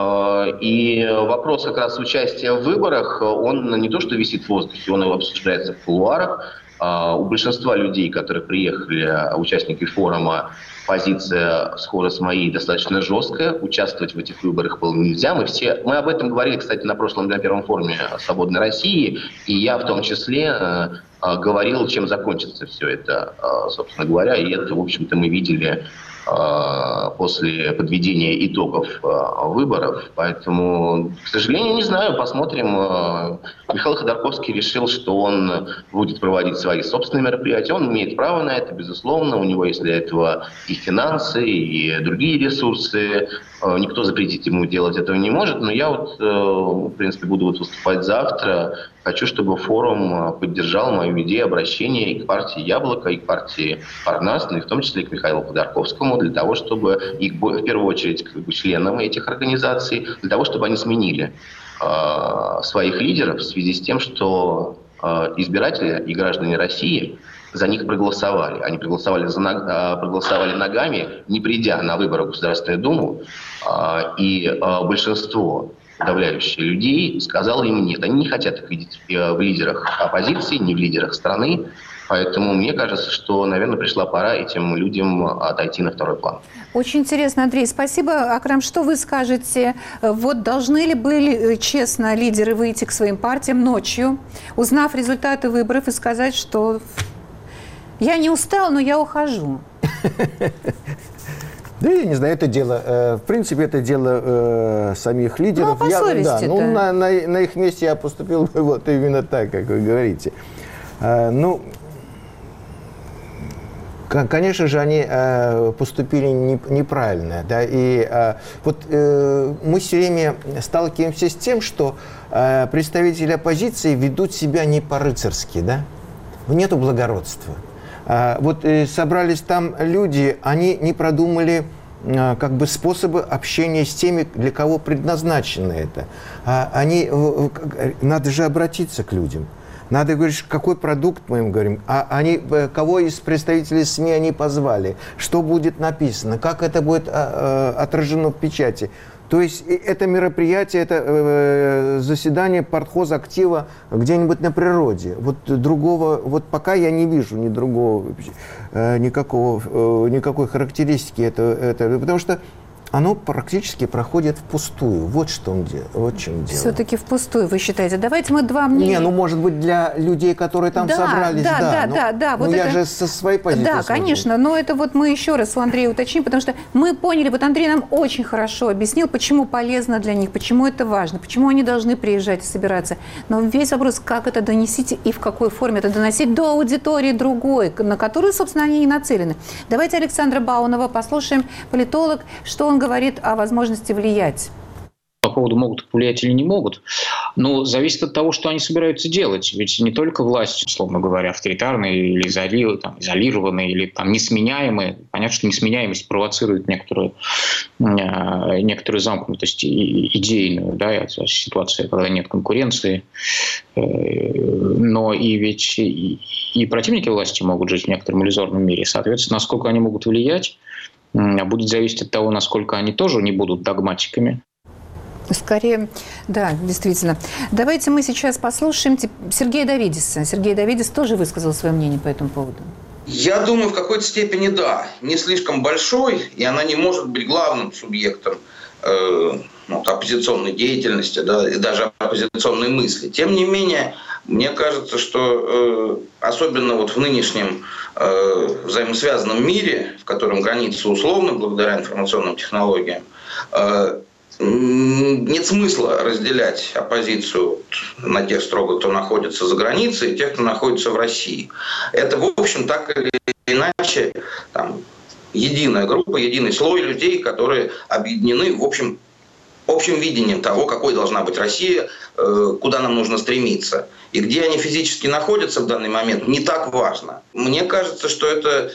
И вопрос как раз участия в выборах, он не то что висит в воздухе, он обсуждается в кулуарах. У большинства людей, которые приехали, участники форума, позиция схожа с моей достаточно жесткая. Участвовать в этих выборах было нельзя. Мы об этом говорили, кстати, на первом форуме «Свободной России». И я в том числе говорил, чем закончится все это, собственно говоря. И это, в общем-то, мы видели после подведения итогов выборов. Поэтому, к сожалению, не знаю, посмотрим. Михаил Ходорковский решил, что он будет проводить свои собственные мероприятия. Он имеет право на это, безусловно. У него есть для этого и финансы, и другие ресурсы. Никто запретить ему делать этого не может. Но я в принципе, буду выступать завтра. Хочу, чтобы форум поддержал мою идею обращения и к партии «Яблоко», и к партии «Парнас», и в том числе и к Михаилу Ходорковскому, для того, чтобы их, в первую очередь, членам этих организаций, для того, чтобы они сменили своих лидеров в связи с тем, что избиратели и граждане России за них проголосовали. Они проголосовали ногами, не придя на выборы в Государственную Думу, и большинство подавляющие людей сказало им нет. Они не хотят их видеть в лидерах оппозиции, не в лидерах страны. Поэтому мне кажется, что, наверное, пришла пора этим людям отойти на второй план.
Очень интересно, Андрей. Спасибо. Акрам, что вы скажете? Должны ли были честно лидеры выйти к своим партиям ночью, узнав результаты выборов, и сказать, что я не устал, но я ухожу?
Да, я не знаю, это дело, в принципе, это дело самих лидеров.
По совести-то.
На их месте я поступил бы именно так, как вы говорите. Конечно же, они поступили неправильно. Да? И мы все время сталкиваемся с тем, что представители оппозиции ведут себя не по-рыцарски. Да? Нету благородства. Собрались там люди, они не продумали способы общения с теми, для кого предназначено это. Надо же обратиться к людям. Надо говорить, какой продукт мы им говорим, кого из представителей СМИ они позвали, что будет написано, как это будет отражено в печати. То есть это мероприятие, это заседание партхозактива где-нибудь на природе. Другого, пока я не вижу никакой характеристики этого, потому что оно практически проходит впустую. Вот что вот в чем дело.
Все-таки впустую, вы считаете? Давайте мы два мнения.
Не, может быть, для людей, которые там собрались,
да.
Вот я же со своей позиции
Да,
смотрю.
конечно, но это вот мы еще раз у Андрея уточним, потому что мы поняли, вот Андрей нам очень хорошо объяснил, почему полезно для них, почему это важно, почему они должны приезжать и собираться. Но весь вопрос, как это донесите и в какой форме это доносить до аудитории другой, на которую, собственно, они и нацелены. Давайте Александра Баунова послушаем, политолог, что он говорит о возможности влиять.
По поводу могут повлиять или не могут, но зависит от того, что они собираются делать. Ведь не только власть, условно говоря, авторитарные или изолированные, или там, несменяемые. Понятно, что несменяемость провоцирует некоторую замкнутость идейную, да, ситуация, когда нет конкуренции. Но и ведь и противники власти могут жить в некотором иллюзорном мире. Соответственно, насколько они могут влиять, будет зависеть от того, насколько они тоже не будут догматиками.
Скорее, да, действительно. Давайте мы сейчас послушаем Сергея Давидиса. Сергей Давидис тоже высказал свое мнение по этому поводу.
Я думаю, в какой-то степени да. Не слишком большой, и она не может быть главным субъектом оппозиционной деятельности, да, и даже оппозиционной мысли. Тем не менее, мне кажется, что особенно вот в нынешнем взаимосвязанном мире, в котором границы условны благодаря информационным технологиям, нет смысла разделять оппозицию на тех строго, кто находится за границей, и тех, кто находится в России. Это, в общем, так или иначе единая группа, единый слой людей, которые объединены в общем видением того, какой должна быть Россия, куда нам нужно стремиться. И где они физически находятся в данный момент, не так важно. Мне кажется, что это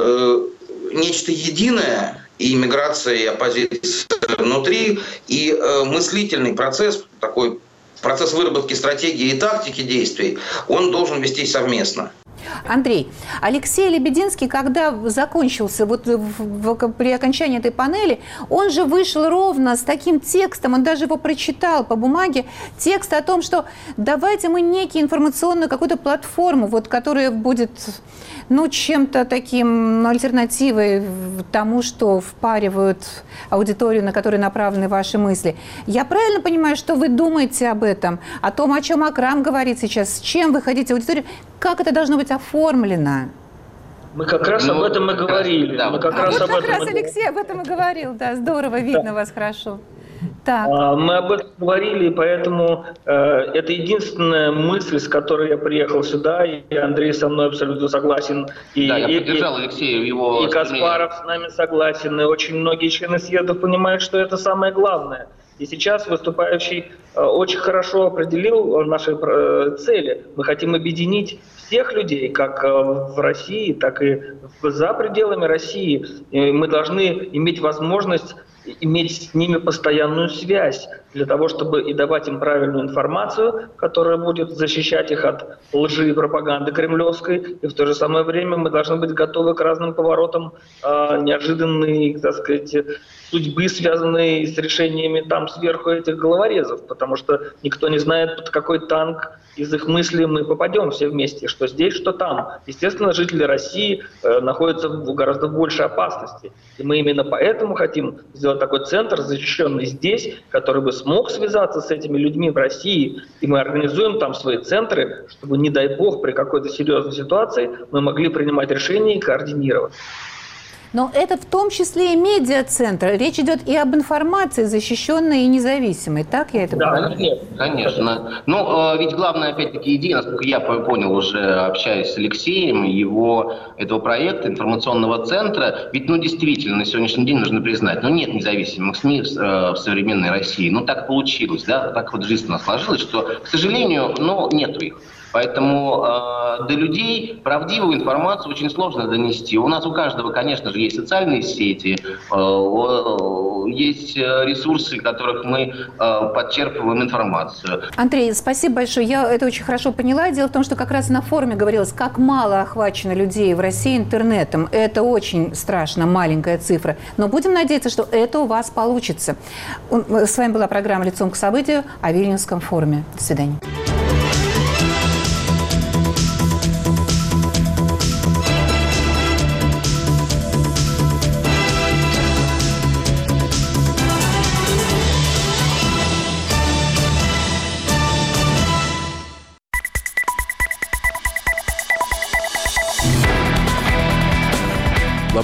нечто единое, и иммиграция, и оппозиция внутри, и мыслительный процесс, такой процесс выработки стратегии и тактики действий, он должен вестись совместно.
Андрей, Алексей Лебединский, когда закончился, при окончании этой панели, он же вышел ровно с таким текстом, он даже его прочитал по бумаге, текст о том, что давайте мы некую информационную какую-то платформу, которая будет чем-то таким альтернативой тому, что впаривают аудиторию, на которую направлены ваши мысли. Я правильно понимаю, что вы думаете об этом, о том, о чем Акрам говорит сейчас, с чем вы хотите аудиторию, как это должно быть оформлено?
Мы как раз об этом и говорили.
Да.
Алексей об этом и говорил, да, здорово, видно вас хорошо. Так.
Мы об этом говорили, поэтому это единственная мысль, с которой я приехал сюда, и Андрей со мной абсолютно согласен.
Я поддержал Алексея в его...
И Каспаров с нами согласен, и очень многие члены съездов понимают, что это самое главное. И сейчас выступающий очень хорошо определил наши цели. Мы хотим объединить всех людей, как в России, так и за пределами России. И мы должны иметь возможность иметь с ними постоянную связь для того, чтобы и давать им правильную информацию, которая будет защищать их от лжи и пропаганды кремлевской. И в то же самое время мы должны быть готовы к разным поворотам неожиданной, так сказать, судьбы, связанные с решениями там сверху этих головорезов, потому что никто не знает, под какой танк из их мыслей мы попадем все вместе, что здесь, что там. Естественно, жители России находятся в гораздо большей опасности. И мы именно поэтому хотим сделать такой центр, защищенный здесь, который бы смог связаться с этими людьми в России. И мы организуем там свои центры, чтобы, не дай бог, при какой-то серьезной ситуации мы могли принимать решения и координировать.
Но это в том числе и медиацентр. Речь идет и об информации, защищенной и независимой. Так я это понимаю?
Конечно. Но ведь главная, опять-таки, идея, насколько я понял, уже общаясь с Алексеем, этого проекта, информационного центра, ведь, действительно, на сегодняшний день нужно признать, нет независимых СМИ в современной России. Так получилось, да, так вот жизнь у нас сложилась, что, к сожалению, нету их. Поэтому до людей правдивую информацию очень сложно донести. У нас у каждого, конечно же, есть социальные сети, есть ресурсы, в которых мы подчерпываем информацию.
Андрей, спасибо большое. Я это очень хорошо поняла. Дело в том, что как раз на форуме говорилось, как мало охвачено людей в России интернетом. Это очень страшно, маленькая цифра. Но будем надеяться, что это у вас получится. С вами была программа «Лицом к событию» о Вильнюсском форуме. До свидания.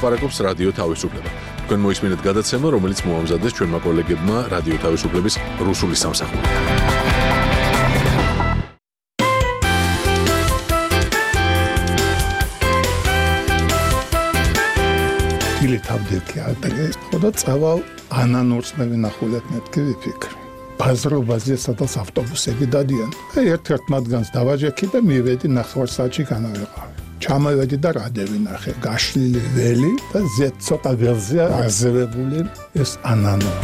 ლაპარაკობს რადიო თავისუფლება. თქვენ მოისმინეთ გადაცემა, რომელიც მოამზადეს ჩვენმა კოლეგებმა რადიო თავისუფლების რუსული სამსახურიდან.
თავდექი ადრეს ხოდა წავალ ანანურსნები ნახულეთ მეთქი ფიქრი ბაზრობაზე სადაც ავტობუსები დადიან ერთ-ერთ მათგანს დავაჯექი და მივედი ნახევარსაათში განავეყავი ჩამოვედი და რადევი ნახე გაშლილი ველი და ზედ ცოტა ველზე აზევებული ეს ანანო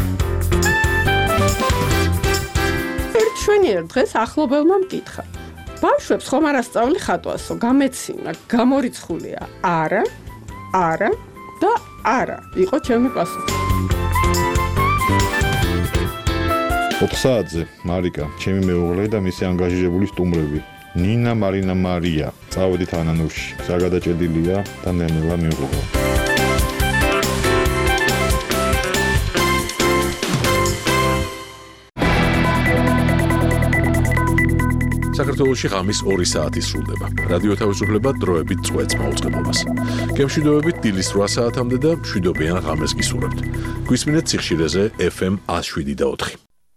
ერთშვენიერ დღეს ახლობელმა მკითხა ბავშვებს ხომ არ ასწავლი ხატვასო გამეცინა გამორიცხულია არა და არა, იყო ჩემი პასუხი.
4 საათზე მარიკა, ჩემი მეუღლე და მისი ანგაჟირებული სტუმრები, ნინა, მარინა, მარია, წავედით ანანურში. საგადაჭედილია და ნელა მივიღო.
საქართველოში ღამის 2 საათი სრულდება. რადიო თავისუფლება დროებით წვეთს მაუწყებლობას. გემშვიდობებით დილის 8 საათამდე და მშვიდობიან ღამეს გისურვებთ. გვისმინეთ სიხშირეზე FM 107.4.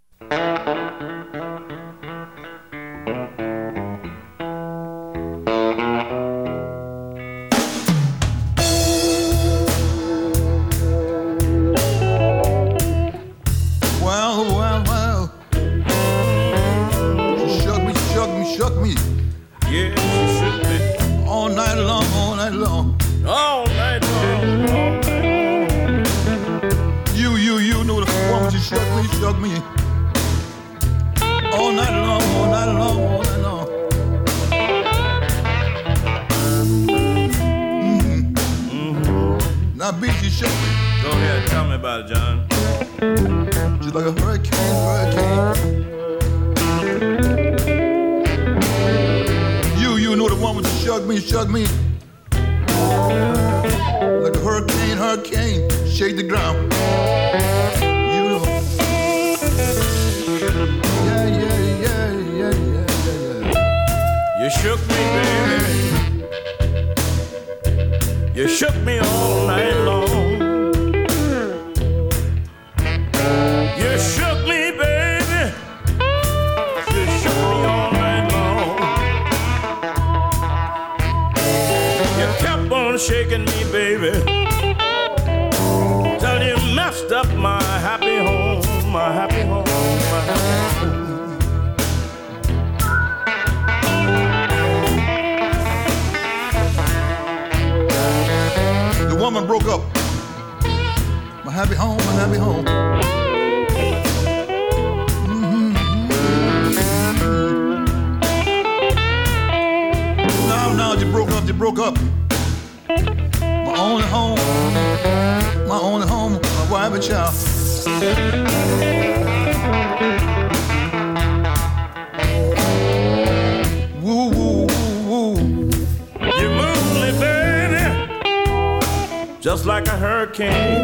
Just like a hurricane,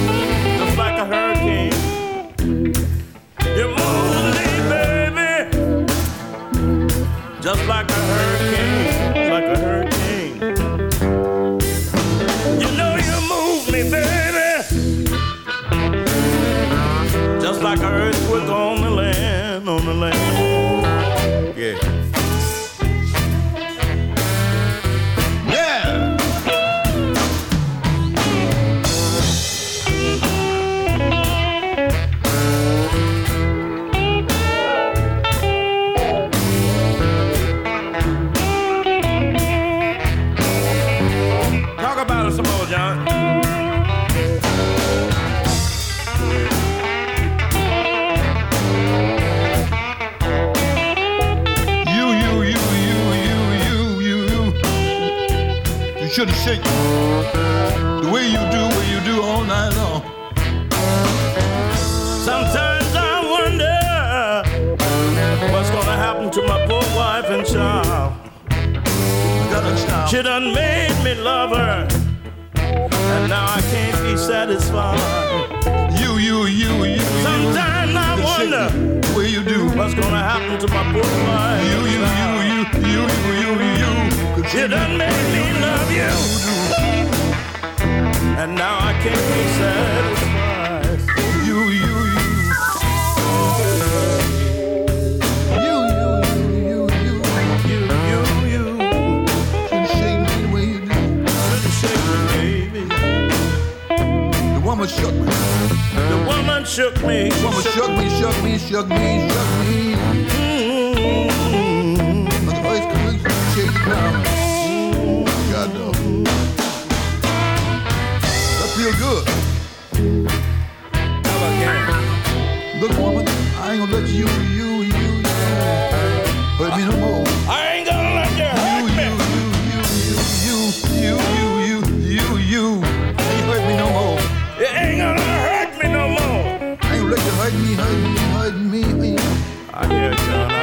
you move me, baby. Just like a hurricane, You know you move me, baby. Just like an earthquake on the land, Yeah.
Shouldn't shake the way you do all night long.
Sometimes I wonder what's gonna happen to my poor wife and child. She done made me love her, and now I can't be satisfied.
You.
Sometimes I wonder
the way you do
what's gonna happen to my poor wife.
You.
She done made me love you. and now I can't be satisfied. You. Shouldn't shake me the way you do. Shouldn't shake me, baby. The woman shook me. The woman shook me. The woman shook me. But the voice could shake it down. God knows. That feel good. Look, woman, I ain't gonna let you hurt me no more. I ain't gonna let you hurt me. You ain't hurt me no more. You ain't gonna hurt me no more. I ain't gonna let you hurt me. I hear you, John.